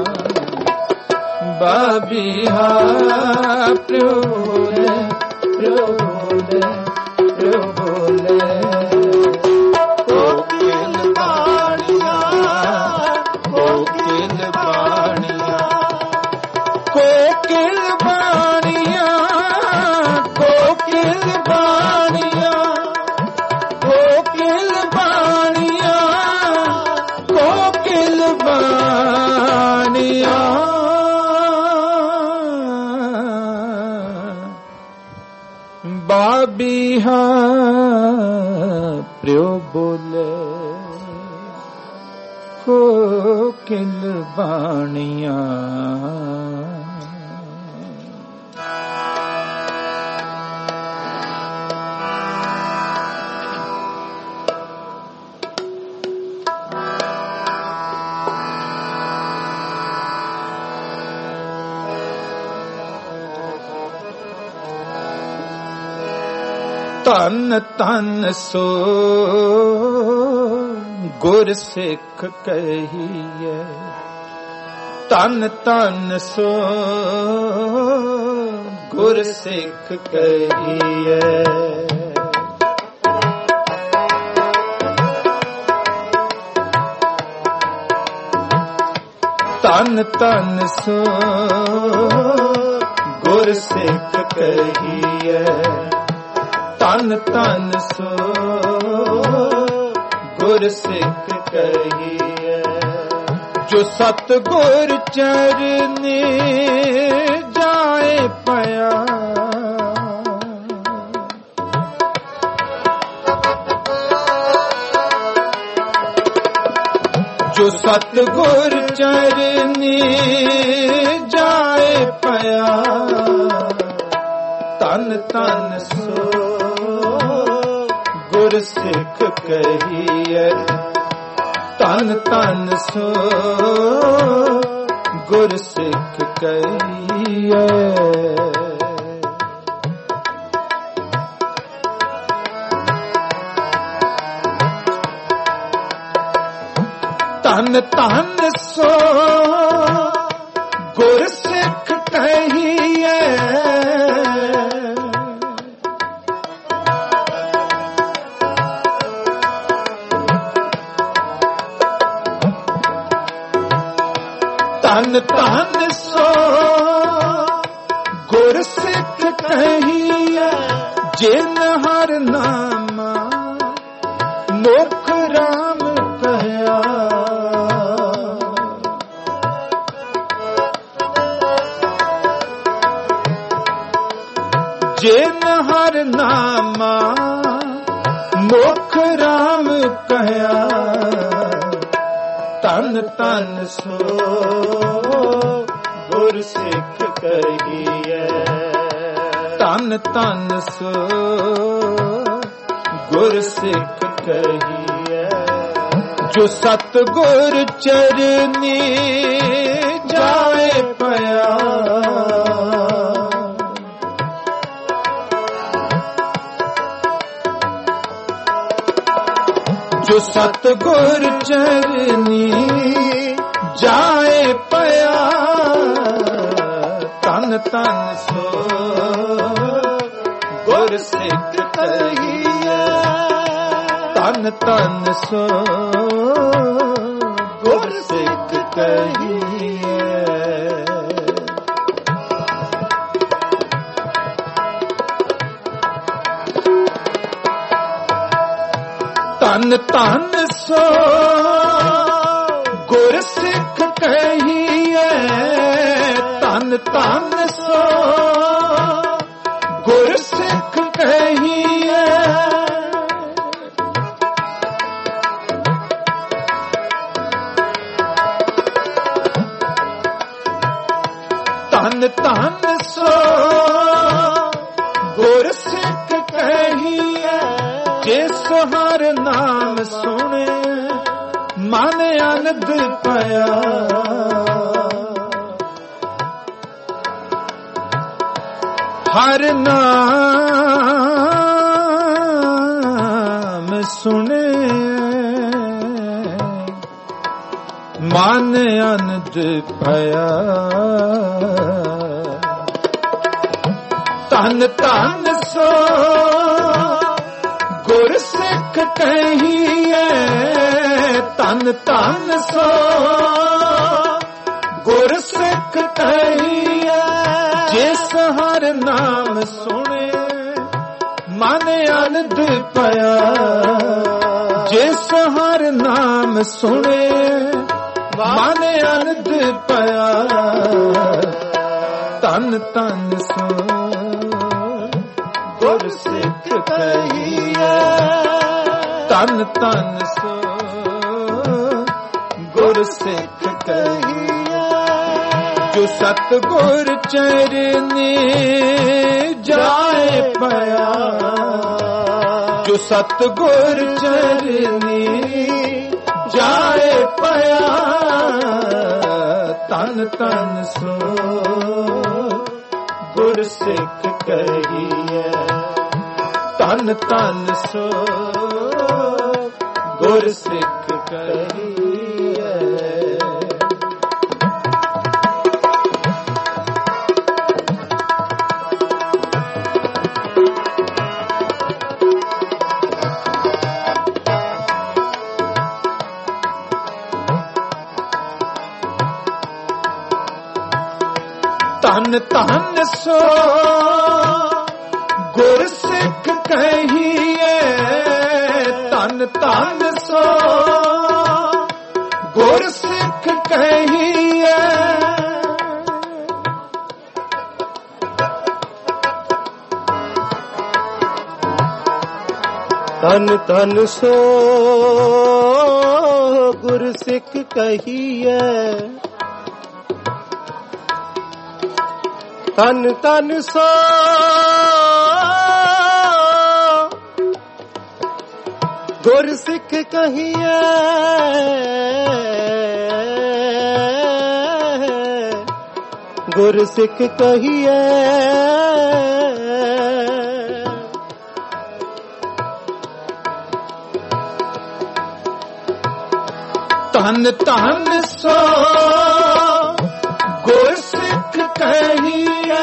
ਬਾਬੀਹਾ ਪ੍ਰਭੂ ਬੋਲੇ ਪ੍ਰਭੂ ਬੋਲੇ ਪ੍ਰਭੂ ਬੋਲੇ ਕੋਕਿਲ ਬਾਣੀਆਂ ਕੋਕਿਲ ਬਾਣੀਆਂ ਕੋਕਿਲ ਬਾਣੀਆਂ ਕੋਕਿਲ ਬਾਣੀਆਂ ਕੋਕਿਲ ਬਾਣੀਆਂ ਕੋਕਿਲ ਬਾਣੀਆਂ ਬਾਬੀਹਾ ਪ੍ਰਭੂ ਬੋਲੇ ਕੋਕਿਲ ਬਾਣੀਆਂ ਧੰਨ ਧੰਨ ਸੋ ਗੁਰ ਸਿੱਖ ਕਹੀਏ ਧਨ ਧਨ ਸੋ ਗੁਰ ਸਿੱਖ ਕਹੀਐ। ਧਨ ਧਨ ਸੋ ਗੁਰ ਸਿੱਖ ਕਹੀਐ। ਧਨ ਧਨ ਸੋ ਗੁਰ ਸਿੱਖ ਕਹੀਐ। ਜੋ ਸਤਿਗੁਰ ਚਰਨੀ ਜਾਏ ਪਿਆ, ਜੋ ਸਤਿਗੁਰ ਚਰਨੀ ਜਾਏ ਪਿਆ। ਧਨ ਧਨ ਸੋ ਗੁਰ ਸਿੱਖ ਕਹੀਐ। ਧਨ ਧਨ ਸੋ ਗੁਰ ਸਿੱਖ ਕਹੀਐ। ਧਨ ਧਨ ਸੋ ਗੁਰ ਸਿੱਖ ਕਹੀਐ। ਧਨ ਧਨ ਸੋ ਗੁਰ ਸਿੱਖ ਕਹੀਐ। ਜਿਨ ਹਰਿ ਨਾਮਾ ਮੁਖ ਰਾਮ ਕਹਿਆ। ਜਿਨ ਹਰਿ ਨਾਮਾ ਮੁਖ ਰਾਮ ਕਹਿਆ। ਧਨ ਧਨ ਸੋ ਗੁਰ ਸਿੱਖ ਕਹੀਐ। ਧਨ ਧਨ ਸੋ ਗੁਰ ਸਿੱਖ ਕਹੀਐ। ਜੋ ਸਤਿਗੁਰ ਚਰਨੀ ਜਾਏ ਪਿਆ। ਜੋ ਸਤਿਗੁਰ ਚਰਨੀ ਜਾਏ ਪਿਆ। ਧਨ ਧਨ ਸੋ ਗੁਰ ਸਿੱਖ ਕਹੀਐ। ਧਨ ਧਨ ਸੋ ਗੁਰ ਸਿੱਖ ਕਹੀਐ। ਧਨ ਧਨ ਸੋ ਗੁਰ ਸਿੱਖ ਕਹੀਐ। ਧਨ ਧਨ ਸੋ ਗੁਰ ਸਿੱਖ ਕਹੀਐ। ਧਨ ਧਨ ਸੋ ਗੁਰ ਸਿੱਖ ਕਹੀਐ। ਜਿਸ ਹਰਿ ਨਾਮ ਸੁਣੇ ਮਨ ਆਨੰਦ ਪਿਆ। ਹਰਿ ਨਾਮ ਸੁਣੇ ਮਨ ਆਨੰਦ ਪਿਆ। ਧਨ ਧਨ ਸੋ ਗੁਰ ਸਿੱਖ ਕਹੀਐ। ਧਨ ਧਨ ਸੋ ਗੁਰ ਸਿੱਖ ਕਹੀਐ। ਜਿਸ ਹਰਿ ਨਾਮ ਸੁਣੇ ਮਨ ਆਨੰਦ ਪਿਆ। ਜਿਸ ਹਰਿ ਨਾਮ ਸੁਣੇ ਮਨ ਆਨੰਦ ਪਿਆ। ਧਨ ਧਨ ਸੋ ਗੁਰ ਸਿੱਖ ਕਹੀਐ। ਧਨ ਧਨ ਸੋ ਗੁਰ ਸਿੱਖ ਕਹੀਐ। ਜੋ ਸਤਿਗੁਰ ਚਰਨੀ ਜਾਏ ਪਿਆ। ਜੋ ਸਤਿਗੁਰ ਚਰਨੀ ਜਾਏ ਪਿਆ। ਧਨ ਧਨ ਸੋ ਗੁਰ ਸਿੱਖ ਕਹੀਐ। ਧਨ ਧਨ ਸੋ ਗੁਰ ਸਿੱਖ ਕਹੀਐ। ਧਨ ਧਨ ਸੋ ਗੁਰ ਸਿੱਖ ਕਹੀਏ, ਧਨ ਧਨ ਸੋ ਗੁਰ ਸਿੱਖ ਕਹੀਏ। ਧਨ ਧਨ ਸੋ ਗੁਰ ਸਿੱਖ ਕਹੀਏ, ਧਨ ਧਨ ਸੋ ਗੁਰ ਸਿੱਖ ਕਹੀਏ, ਗੁਰ ਸਿੱਖ ਕਹੀਏ। ਧਨ ਧਨ ਸੋ ਗੁਰ ਸਿੱਖ ਕਹੀਏ,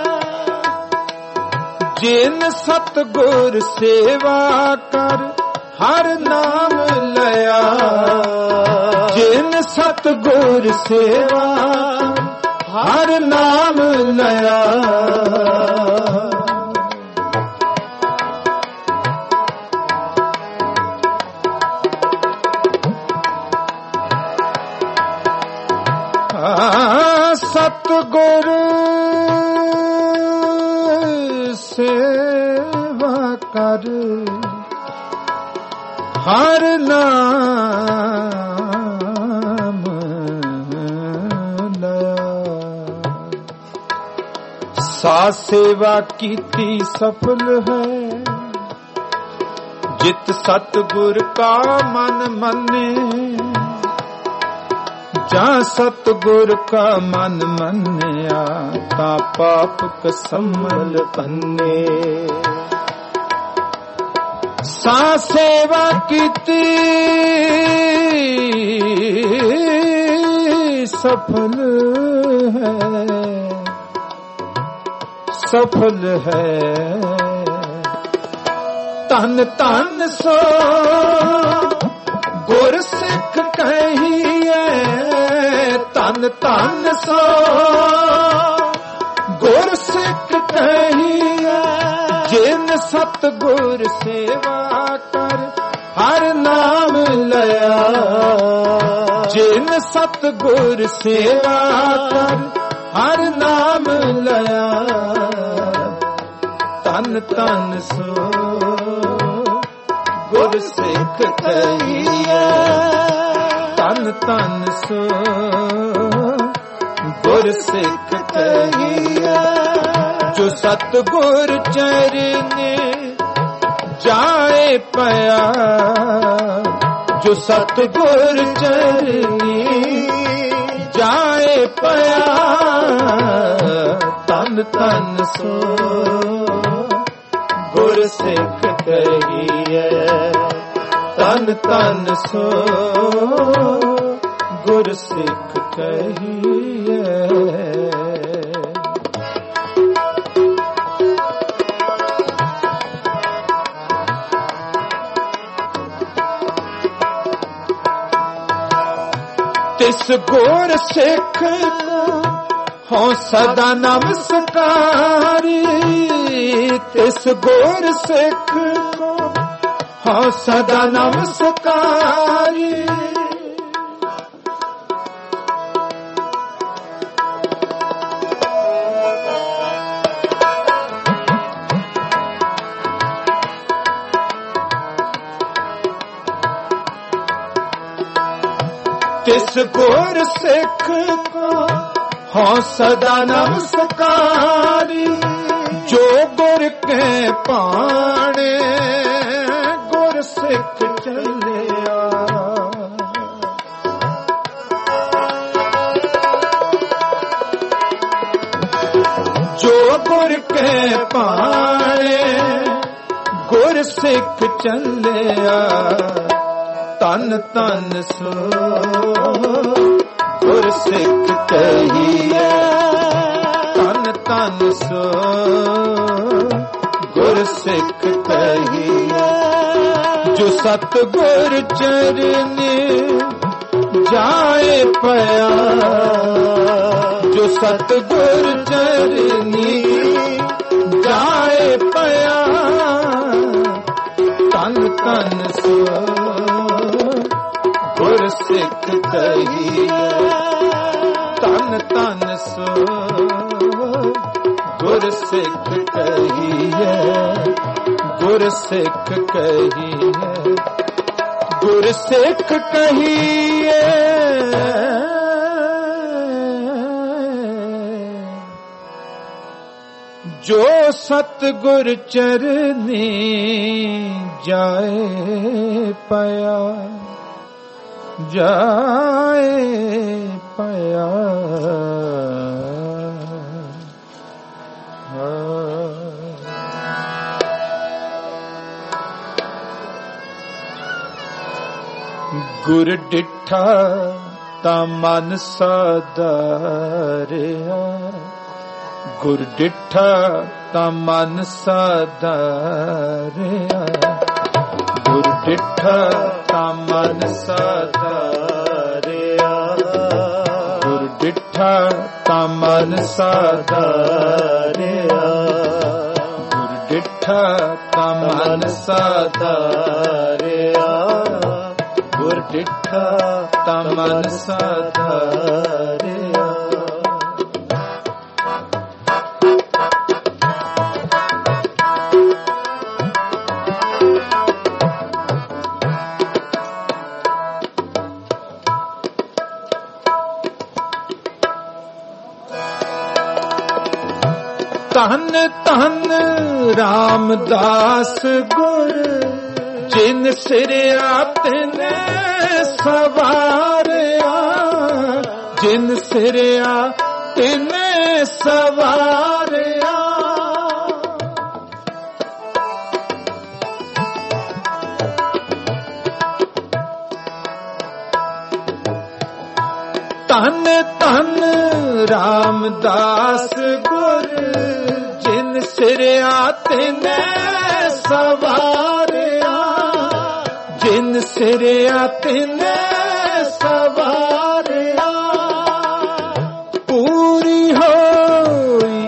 ਜਿਨ ਸਤਿਗੁਰ ਸੇਵਾ ਕਰ ਹਰ ਨਾਮ ਲਿਆ, ਜਿਨ ਸਤਿਗੁਰ ਸੇਵਾ ਹਰ ਨਾਮ ਲਿਆ। ਸਤਿਗੁਰ ਸੇਵਾ ਕਰ ਹਰ ਨਾਮ ਲਿਆ, ਸਾ ਸੇਵਾ ਕੀਤੀ ਸਫਲ ਹੈ, ਜਿਤ ਸਤਿਗੁਰ ਕਾ ਮਨ ਮੰਨੇ, ਜਾਂ ਸਤਿਗੁਰ ਕਾ ਮਨ ਮੰਨਿਆ, ਤਾਂ ਪਾਪ ਕਸਮਲ ਭੰਨੇ। ਸਾ ਸੇਵਾ ਕੀਤੀ ਸਫਲ ਹੈ, ਸਫਲ ਹੈ। ਧਨ ਧਨ ਸੋ ਗੁਰ ਸਿੱਖ ਕਹੀਏ, ਧਨ ਧਨ ਸੋ ਗੁਰ ਸਿੱਖ ਕਹੀਏ, ਜਿਨ ਸਤਿਗੁਰ ਸੇਵਾ ਕਰ ਹਰ ਨਾਮ ਲਿਆ, ਜਿਨ ਸਤਿਗੁਰ ਸੇਵਾ ਕਰ ਹਰ ਨਾਮ ਲਿਆ। ਧਨ ਧਨ ਸੋ ਗੁਰ ਸਿੱਖ ਕਹੀਏ, ਧਨ ਧਨ ਸੋ ਗੁਰ ਸਿੱਖ ਕਹੀਏ, ਜੋ ਸਤਿਗੁਰ ਚਰਨੇ ਜਾਏ ਪਿਆ, ਜੋ ਸਤਿਗੁਰ ਚਰਨੇ ਜਾਏ ਪਿਆ। ਧਨ ਧਨ ਸੋ ਗੁਰ ਸਿੱਖ ਕਹੀਏ, ਧਨ ਧਨ ਸੋ ਗੁਰ ਸਿੱਖ ਕਹੀਏ। ਤਿਸ ਗੁਰ ਸਿੱਖ ਹੋ ਸਦਾ ਨਮਸਕਾਰੀ, ਤਿਸ ਗੁਰ ਸਿੱਖ ਹੋ ਸਦਾ ਨਮਸਕਾਰੀ। ਤਿਸ ਗੁਰ ਸਿੱਖ ਕੋ ਹੋ ਸਦਾ ਨਮਸਕਾਰੀ, ਜੋ ਗੁਰ ਕੇ ਭਾਣੇ ਗੁਰ ਸਿੱਖ ਚੱਲਿਆ। ਜੋ ਗੁਰ ਕੇ ਭਾਣੇ ਗੁਰ ਸਿੱਖ ਚੱਲਿਆ। ਧਨ ਧਨ ਸੋ ਗੁਰ ਸਿੱਖ ਕਹੀਏ, ਧਨ ਧਨ ਸੋ ਗੁਰ ਸਿੱਖ ਕਹੀਏ, ਜੋ ਸਤਿਗੁਰ ਚਰਨੇ ਜਾਏ ਪਿਆ, ਜੋ सतगुर चरनी जाए पया तन तन सो गुर सिख कहिए तन तन सो गुर सिख कहिए गुर सिख कहिए गुर सिख कहिए जो सतगुर चरनी जाए पया जाए पया गुर डिठा ता मन साधारिया गुर डिठा ता मन साधारिया गुर डिठा ता मन साधारिया गुर डिठा ता मन साधारिया गुर डिठा ता मन साधारिया गुर डिठा ता मन साधारिया धन धन रामदास गुर जिन सिरिया तिने सवारिया जिन सिरिया तिने सवारिया धन धन रामदास गुर जिन सिरिया तिने सवारिया जिन सिरिया तिने सवारिया पूरी होई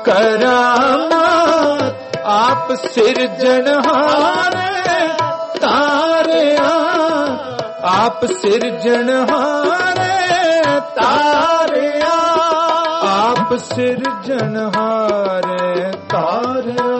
करामात आप सिरजनहारे तारिया आप सिरजनहारे तारिया आप सिरजनहारे तारिया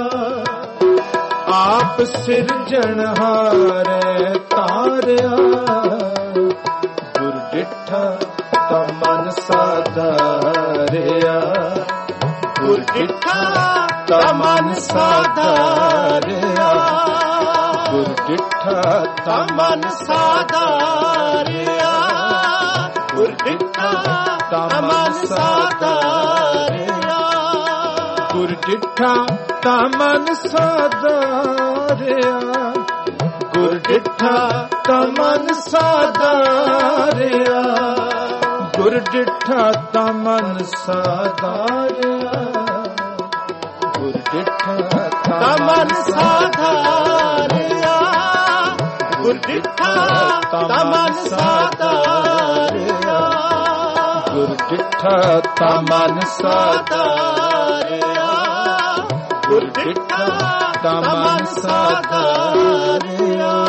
आप सिरजनहारे तारिया गुर डिठा ता मन साधारिया गुर डिठा ता मन साधारिया गुर डिठा ता मन साधारिया गुर डिठा ता मन साधारिया गुर डिठा ता मन साधारिया गुर डिठा ता मन साधारिया गुर डिठा ता मन साधारिया गुर डिठा ता मन साधारिया गुर डिठा ता मन साधारिया गुर डिठा ता मन साधारिया गुर डिठा ता मन साधारिया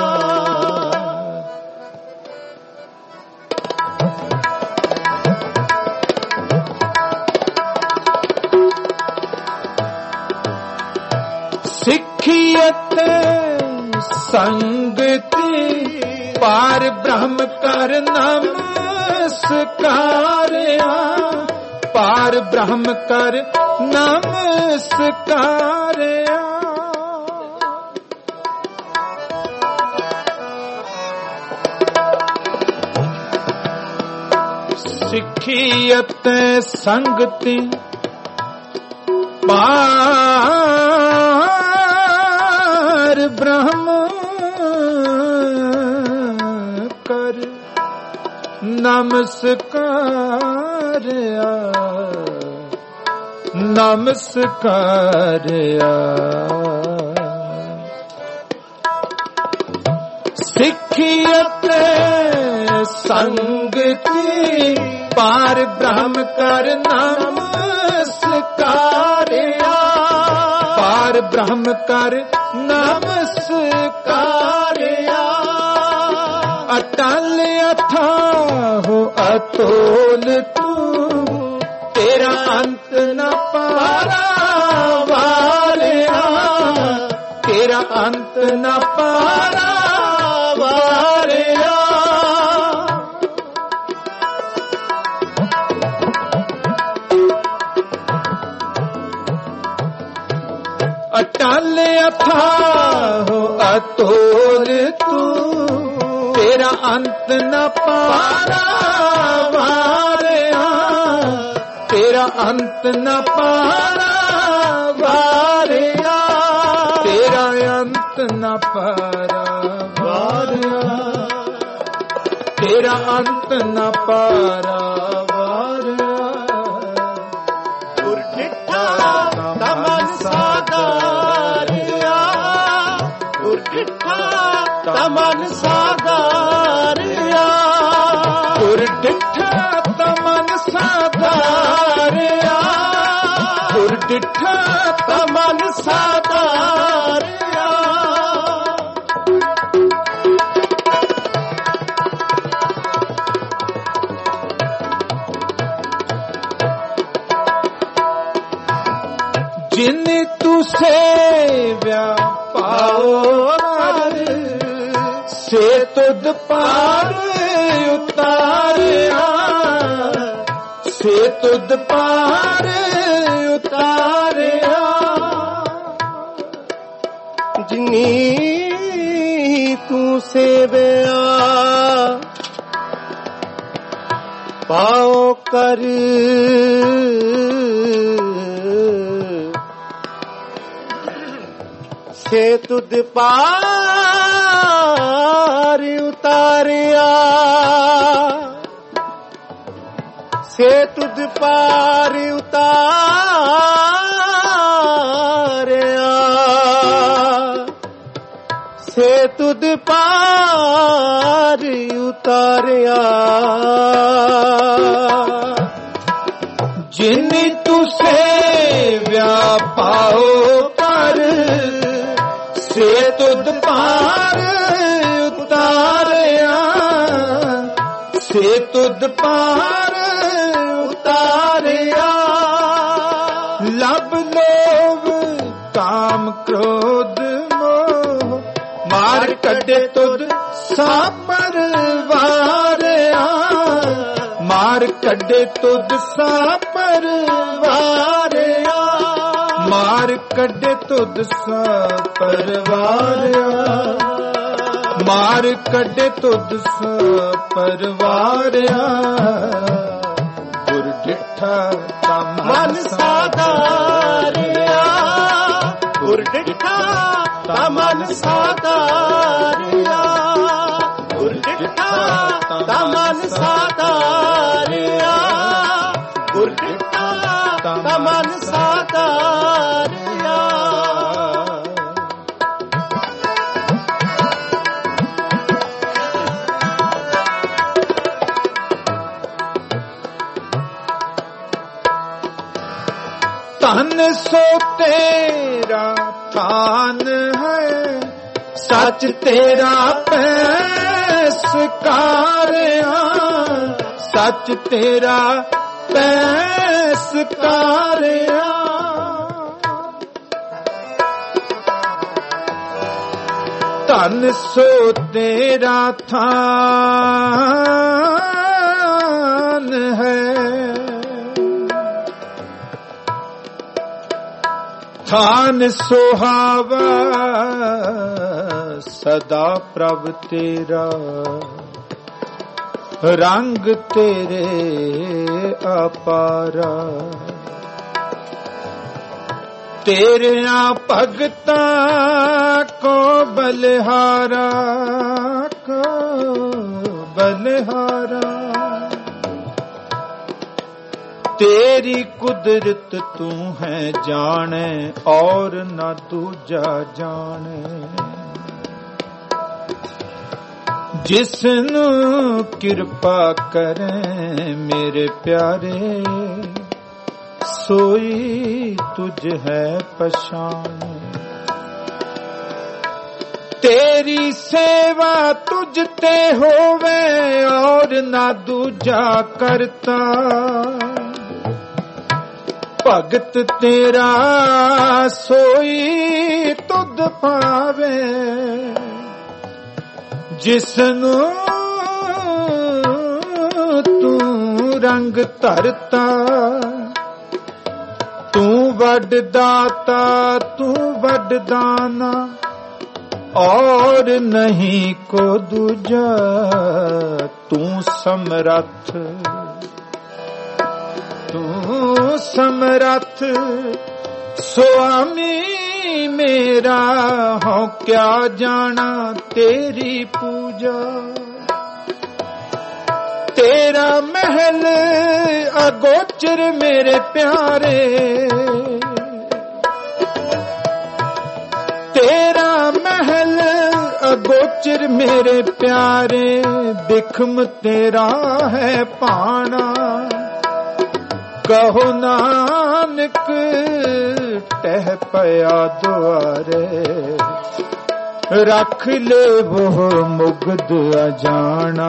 सिखियत संगति पार ब्रह्म कर नमस्कारिया पार ब्रह्म कर नमस्कारिया सिखियत संगति पार ब्रह्म कर नमस्कारिया नमस्कारिया सिखियत संगति ਪਾਰ ਬ੍ਰਹਮ ਕਰ ਨਮਸਕਾਰਿਆ, ਪਾਰ ਬ੍ਰਹਮ ਕਰ ਨਮਸਕਾਰਿਆ। ਅਟਲ ਅਥਾਹੁ ਅਤੋਲ ਤੂੰ, ਤੇਰਾ ਅੰਤ ਨ ਪਾਰਾਵਾਰਿਆ, ਤੇਰਾ ਅੰਤ ਨ ਪਾਰਾਵਾਰਿਆ। ਅਟਲ ਅਥਾਹੁ ਅਤੋਲ ਤੂੰ, ਤੇਰਾ ਅੰਤ ਨ ਪਾਰਾਵਾਰਿਆ, ਤੇਰਾ ਅੰਤ ਨ ਪਾਰਾਵਾਰਿਆ, ਤੇਰਾ ਅੰਤ ਨ ਪਾਰਾਵਾਰਿਆ, ਤੇਰਾ ਅੰਤ ਨ ਪਾਰਾਵਾਰਿਆ। ਗੁਰ ਡਿਠਾ ਤਾ ਮਨ ਸਾਧਾਰਿਆ, ਗੁਰ ਡਿਠਾ ਤਾ ਮਨ ਸਾਧਾਰਿਆ, ਗੁਰ ਡਿਠਾ ਤਾ ਮਨ ਸਾਧਾਰਿਆ, ਗੁਰ ਡਿਠਾ ਤਾ ਮਨ ਸਾਧਾਰਿਆ। ਜਿਨ ਤੂੰ ਸੇਵਿਆ ਪਾਓ ਕਰ, ਸੇ ਤੁਧ ਪਾਰ ਉਤਾਰਿਆ, ਸੇ ਤੁਧ ਪਾਰ ਉਤਾਰਿਆ। ਜਿਨੀ ਤੂੰ ਸੇਵਿਆ ਪਾਓ ਕਰ, ਸੇ ਤੁਧ ਪਾਰ ਉਤਾਰਿਆ, ਸੇ ਤੁਧ ਪਾਰ ਉਤਾਰਿਆ, ਸੇ ਤੁਧ ਪਾਰ ਉਤਾਰਿਆ। ਜਿਨ ਤੂੰ ਸੇਵਿਆ ਪਾਓ ਕਰ, ਸੇ ਤੁਧ ਪਾਰ ਉਤਾਰਿਆ, ਸੇ ਤੁਧ ਪਾਰ ਉਤਾਰਿਆ। ਲਬ ਲੋਭ ਕਾਮ ਕ੍ਰੋਧ ਮੋਹ, ਮਾਰ ਕੱਢੇ ਤੁਧ ਸਾਪਰ ਵਾਰਿਆ, ਮਾਰ ਕੱਢੇ ਤੁਧ ਸਾਪਰ ਵਾਰਿਆ, ਮਾਰ ਕੱਢੇ ਤੁਧ ਸਾਪਰ ਵਾਰਿਆ, ਮਾਰ ਕੱਢੇ ਤੁਧ ਸਾਪਰ ਵਾਰਿਆ। ਗੁਰ ਡਿਠਾ ਤਾ ਮਨ ਸਾਧਾਰਿਆ, ਗੁਰ ਡਿਠਾ ਤਾ ਮਨ ਸਾਧਾਰਿਆ, ਗੁਰ ਡਿਠਾ ਤਾ ਮਨ ਸਾਧਾਰਿਆ, ਗੁਰ ਡਿਠਾ ਤਾ ਮਨ ਸਾਧਾਰਿਆ। ਧਨ ਸੋ ਤੇਰਾ ਥਾਨ ਹੈ, ਸੱਚ ਤੇਰਾ ਪੈਸਕਾਰਿਆ, ਸੱਚ ਤੇਰਾ ਪੈਸਕਾਰਿਆ। ਧਨ ਸੋ ਤੇਰਾ ਥਾਨ ਹੈ, ਥਾਨ ਸੁਹਾਵਾ ਸਦਾ ਪ੍ਰਭ ਤੇਰਾ, ਰੰਗ ਤੇਰੇ ਅਪਾਰਾ। ਤੇਰਿਆਂ ਭਗਤਾਂ ਕੋ ਬਲਿਹਾਰਾ, ਕੋ ਬਲਿਹਾਰਾ। तेरी कुदरत तू है जाने और न दूजा जाने। ਜਿਸਨੂੰ ਕਿਰਪਾ ਕਰੇ ਮੇਰੇ ਪਿਆਰੇ, ਸੋਈ ਤੁਝ ਹੈ ਪਛਾਣ। ਤੇਰੀ ਸੇਵਾ ਤੁਝ ਤੇ ਹੋਵੇ ਔਰ ਨਾ ਦੂਜਾ ਕਰਤਾ। ਭਗਤ ਤੇਰਾ ਸੋਈ ਤੁਧ ਪਾਵੇ, ਜਿਸਨੂੰ ਤੂੰ ਰੰਗ ਧਰਤਾ। ਤੂੰ ਵੱਡ ਦਾਤਾ ਤੂੰ ਵੱਡ ਦਾਨਾ, और नहीं को दूजा। तू समरथ तू समरथ स्वामी मेरा, हो क्या जाना तेरी पूजा। तेरा महल अगोचर मेरे प्यारे, तेरा महल अगोचर मेरे प्यारे। बिखम तेरा है पाना, कहो नानक टह पया द्वारे। रख ले वो मुग्ध अजाना,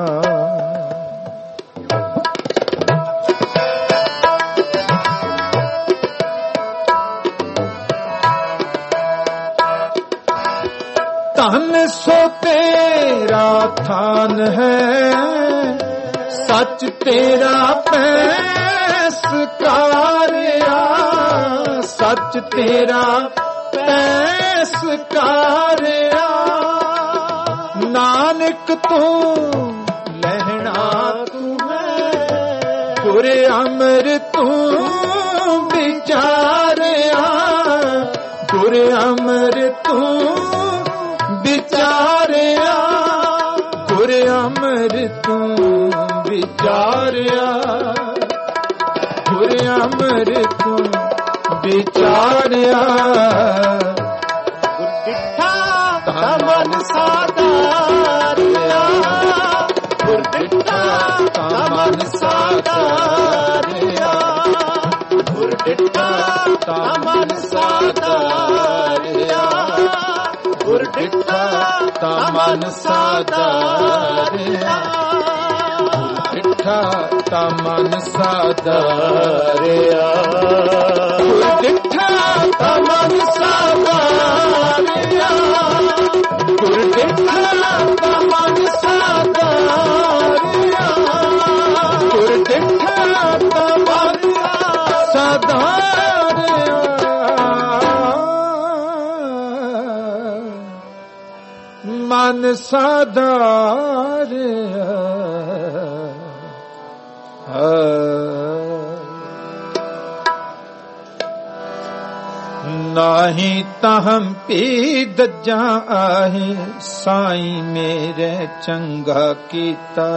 धन सो तेरा थान है, सच तेरा पैसकारिया। सच तेरा पैसकारिया, नानक तू लहना तू है, पूरे अमर तू विचारिया। पूरे अमर तू विचारिया, गुर अमर तू विचारिया। गुर अमर तू विचारिया। गुरदिठा तमन साधारिया, गुरदिठा तमन साधारिया। गुरदिठा तमन साधारिया, गुरदिठा तमन साधारिया। गुरदिठा तमन साधारिया। गुरदिठा तमन साधारिया। गुरदिठा तमन साधारिया। गुरदिठा तमन साधारिया। मन साधारिया। नाही तहम पी दज्जा आहे, साईं मेरे चंगा कीता।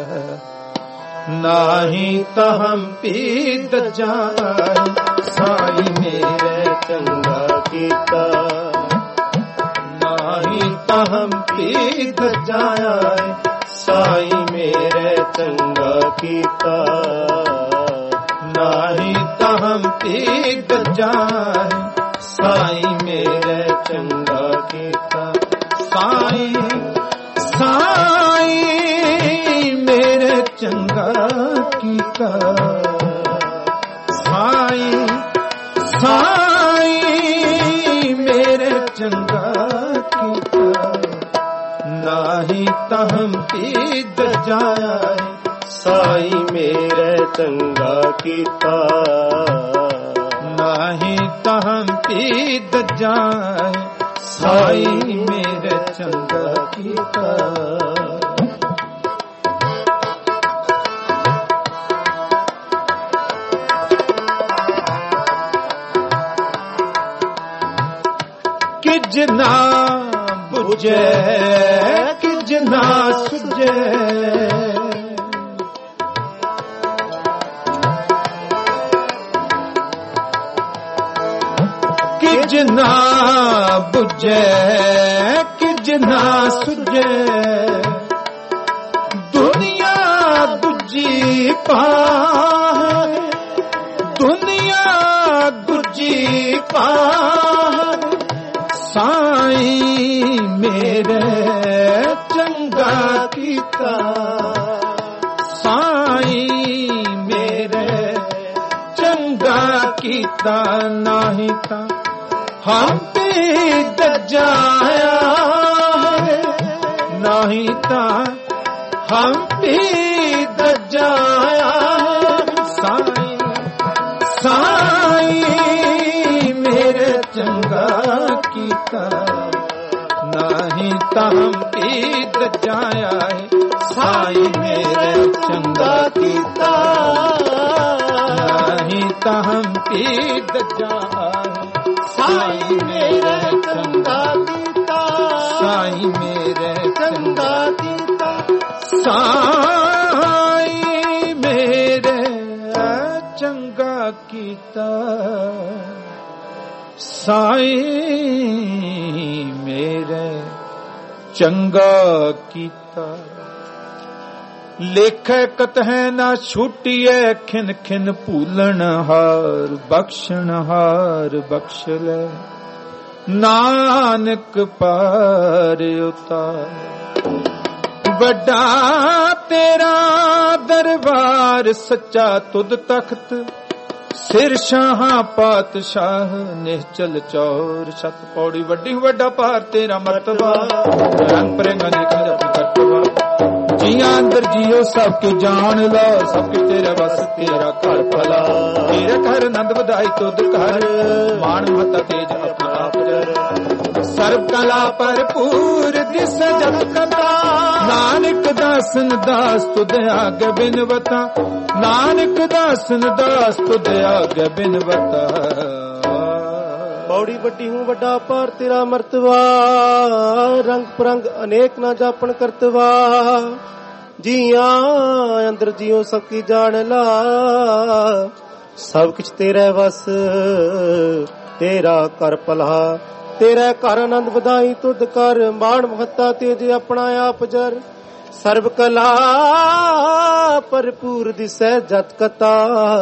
नाही तहम पी दज्जा आहे, साईं मेरे चंगा कीता। नाही तहम पी दज्जा आहे, साईं मेरे चंगा कीता। नाही तहम पी दज्जा आहे, साईं मेरे चंगा कीता। साईं साईं मेरे चंगा कीता। साईं साईं मेरे चंगा कीता। नाही तहम पीद जाए, साईं मेरे चंगा कीता। नाही तहम पीद जाए, साईं मेरे चंगा कीता। किजना बुझे किजना सुझे, किजना बुझे किजना सुझे। ਗੁੱਜੀ ਪਾਹੇ ਦੁਨੀਆ ਗੁੱਜੀ ਪਾਹੇ ਸਾਈਂ ਮੇਰੇ ਚੰਗਾ ਕੀਤਾ ਸਾਈਂ ਮੇਰੇ ਚੰਗਾ ਕੀਤਾ ਨਹੀਂ ਤਾਂ ਹਮ ਤੇ ਦਜਾਇਆ ਨਹੀਂ ਤਾਂ ਹਮ ਤੇ ਦਜਾਇਆ ਸਾਈਂ ਸਾਈਂ ਮੇਰੇ ਚੰਗਾ ਕੀਤਾ ਨਹੀਂ ਤਾਂ ਹਮ ਤੇ ਦਜਾਇਆ ਸਾਈਂ ਮੇਰੇ ਚੰਗਾ ਕੀਤਾ ਨਹੀਂ ਤਾਂ ਹਮ ਤੇ ਦਜਾਇਆ ਸਾਈਂ ਮੇਰੇ ਚੰਗਾ ਕੀਤਾ ਸਾਈਂ ਮੇਰੇ ਚੰਗਾ ਕੀਤਾ ਸਾਈਂ ਮੇਰੇ ਚੰਗਾ ਕੀਤਾ ਸਾਈਂ ਮੇਰੇ ਚੰਗਾ ਕੀਤਾ ਲੇਖੈ ਕਤਹਿ ਨਾ ਛੁਟਿਐ ਖਿਨ ਖਿਨ ਭੂਲਣ ਹਾਰ ਬਖਸ਼ਣ ਹਾਰ ਬਖਸ਼ ਲੈ ਨਾਨਕ ਪਾਰ ਉਤਾਰ ਵੱਡਾ ਤੇਰਾ ਦਰਬਾਰ ਸੱਚਾ ਤੁਧ ਤਖਤ ਸਿਰ ਸ਼ਾਹਾਂ ਪਾਤਸ਼ਾਹ ਨਿਹਚਲ ਚੌਰ ਸਤ ਪੌੜੀ ਵੱਡੀ ਵੱਡਾ ਭਾਰ ਤੇਰਾ ਮਰਤਬਾ ਰੰਗ ਪ੍ਰੇਮ ਅਨੇਕ ਜਪ ਕਰਤਵਾ ਜੀਆਂ ਅੰਦਰ ਜੀਓ ਸਭ ਕੇ ਜਾਣ ਲਾ ਸਭ ਕੇ ਤੇਰਾ ਬਸ ਤੇਰਾ ਘਰ ਭਲਾ ਤੇਰੇ ਘਰ ਆਨੰਦ ਵਧਾਈ ਤੁਧ ਘਰ ਮਾਣ ਮਤਾ ਤੇਜ ਆਪਣਾ ਆਪ ਜਰ ਸਰਬ ਕਲਾ ਭਰਪੂਰ ਦਿਸ ਜਤ ਕਥਾ ਨਾਨਕ ਦਾਸਨ ਦਾਸ ਤੁਧ ਆਗੇ ਬਿਨਵਤਾ ਨਾਨਕ ਦਾਸਨ ਦਾਸ ਤੁਧ ਆਗੇ ਬਿਨਵਤਾ ਪੌੜੀ ਵੱਡੀ ਹੂੰ ਵੱਡਾ ਪਾਰ ਤੇਰਾ ਮਰਤਬਾ ਰੰਗ ਪਰੰਗ ਅਨੇਕ ਨਾ ਜਾਪਣ ਕਰਤਵਾ ਜੀਆਂ ਅੰਦਰ ਜੀਓ ਸਭ ਕੀ ਜਾਣ ਲਾ ਸਭ ਕੁਛ ਤੇਰੇ ਵਸ ਤੇਰਾ ਕਰ ਭਲਾ ਤੇਰਾ ਘਰ ਆਨੰਦ ਵਧਾਈ ਤੁਧ ਕਰ ਮਾਣ ਮਹੱਤਾ ਤੇਜ ਆਪਣਾ ਆਪ ਜਰ ਸਰਬ ਕਲਾ ਭਰਪੂਰ ਦਿਸੈ ਜਤ ਕਤਾ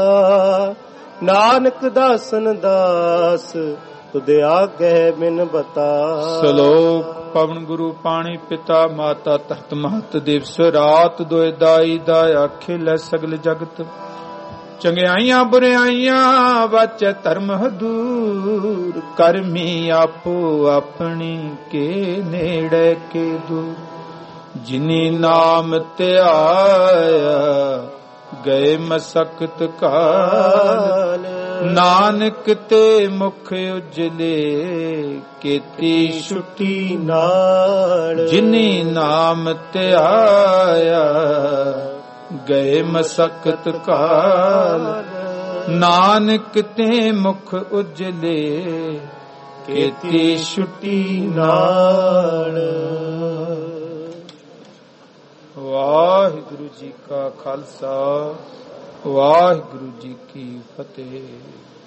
ਨਾਨਕ ਦਾਸਨ ਦਾਸ ਤੁਧ ਆਗੇ ਬਿਨ ਬਤਾ ਸ਼ਲੋਕ ਪਵਨ ਗੁਰੂ ਪਾਣੀ ਪਿਤਾ ਮਾਤਾ ਤਖਤ ਮਹਤ ਦਿਵਸ ਰਾਤ ਦੋਇ ਦਾਈ ਦਾ ਆਖੇ ਲੈ ਸਗਲ ਜਗਤ ਚੰਗਿਆਈਆਂ ਬੁਰਾਈਆਂ ਵਾਚੈ ਧਰਮ ਹਦੂਰ ਕਰਮੀ ਆਪੋ ਆਪਣੀ ਕੇ ਨੇੜੇ ਕੇ ਦੂਰ ਜਿਨੀ ਨਾਮ ਧਿਆਇਆ ਗਏ ਮਸਕਤ ਕਾਲ ਨਾਨਕ ਤੇ ਮੁਖ ਉਜਲੇ ਕੀਤੀ ਛੁੱਟੀ ਨਾਲ ਜਿਨੀ ਨਾਮ ਧਿਆਇਆ ਗਏ ਮਸਕਤ ਕਾਲ ਨਾਨਕ ਤੇ ਮੁਖ ਉਜਲੇ ਕੀਤੀ ਛੁੱਟੀ ਨਾਲ। ਵਾਹਿਗੁਰੂ ਜੀ ਕਾ ਖਾਲਸਾ ਵਾਹਿਗੁਰੂ ਜੀ ਕੀ ਫਤਿਹ।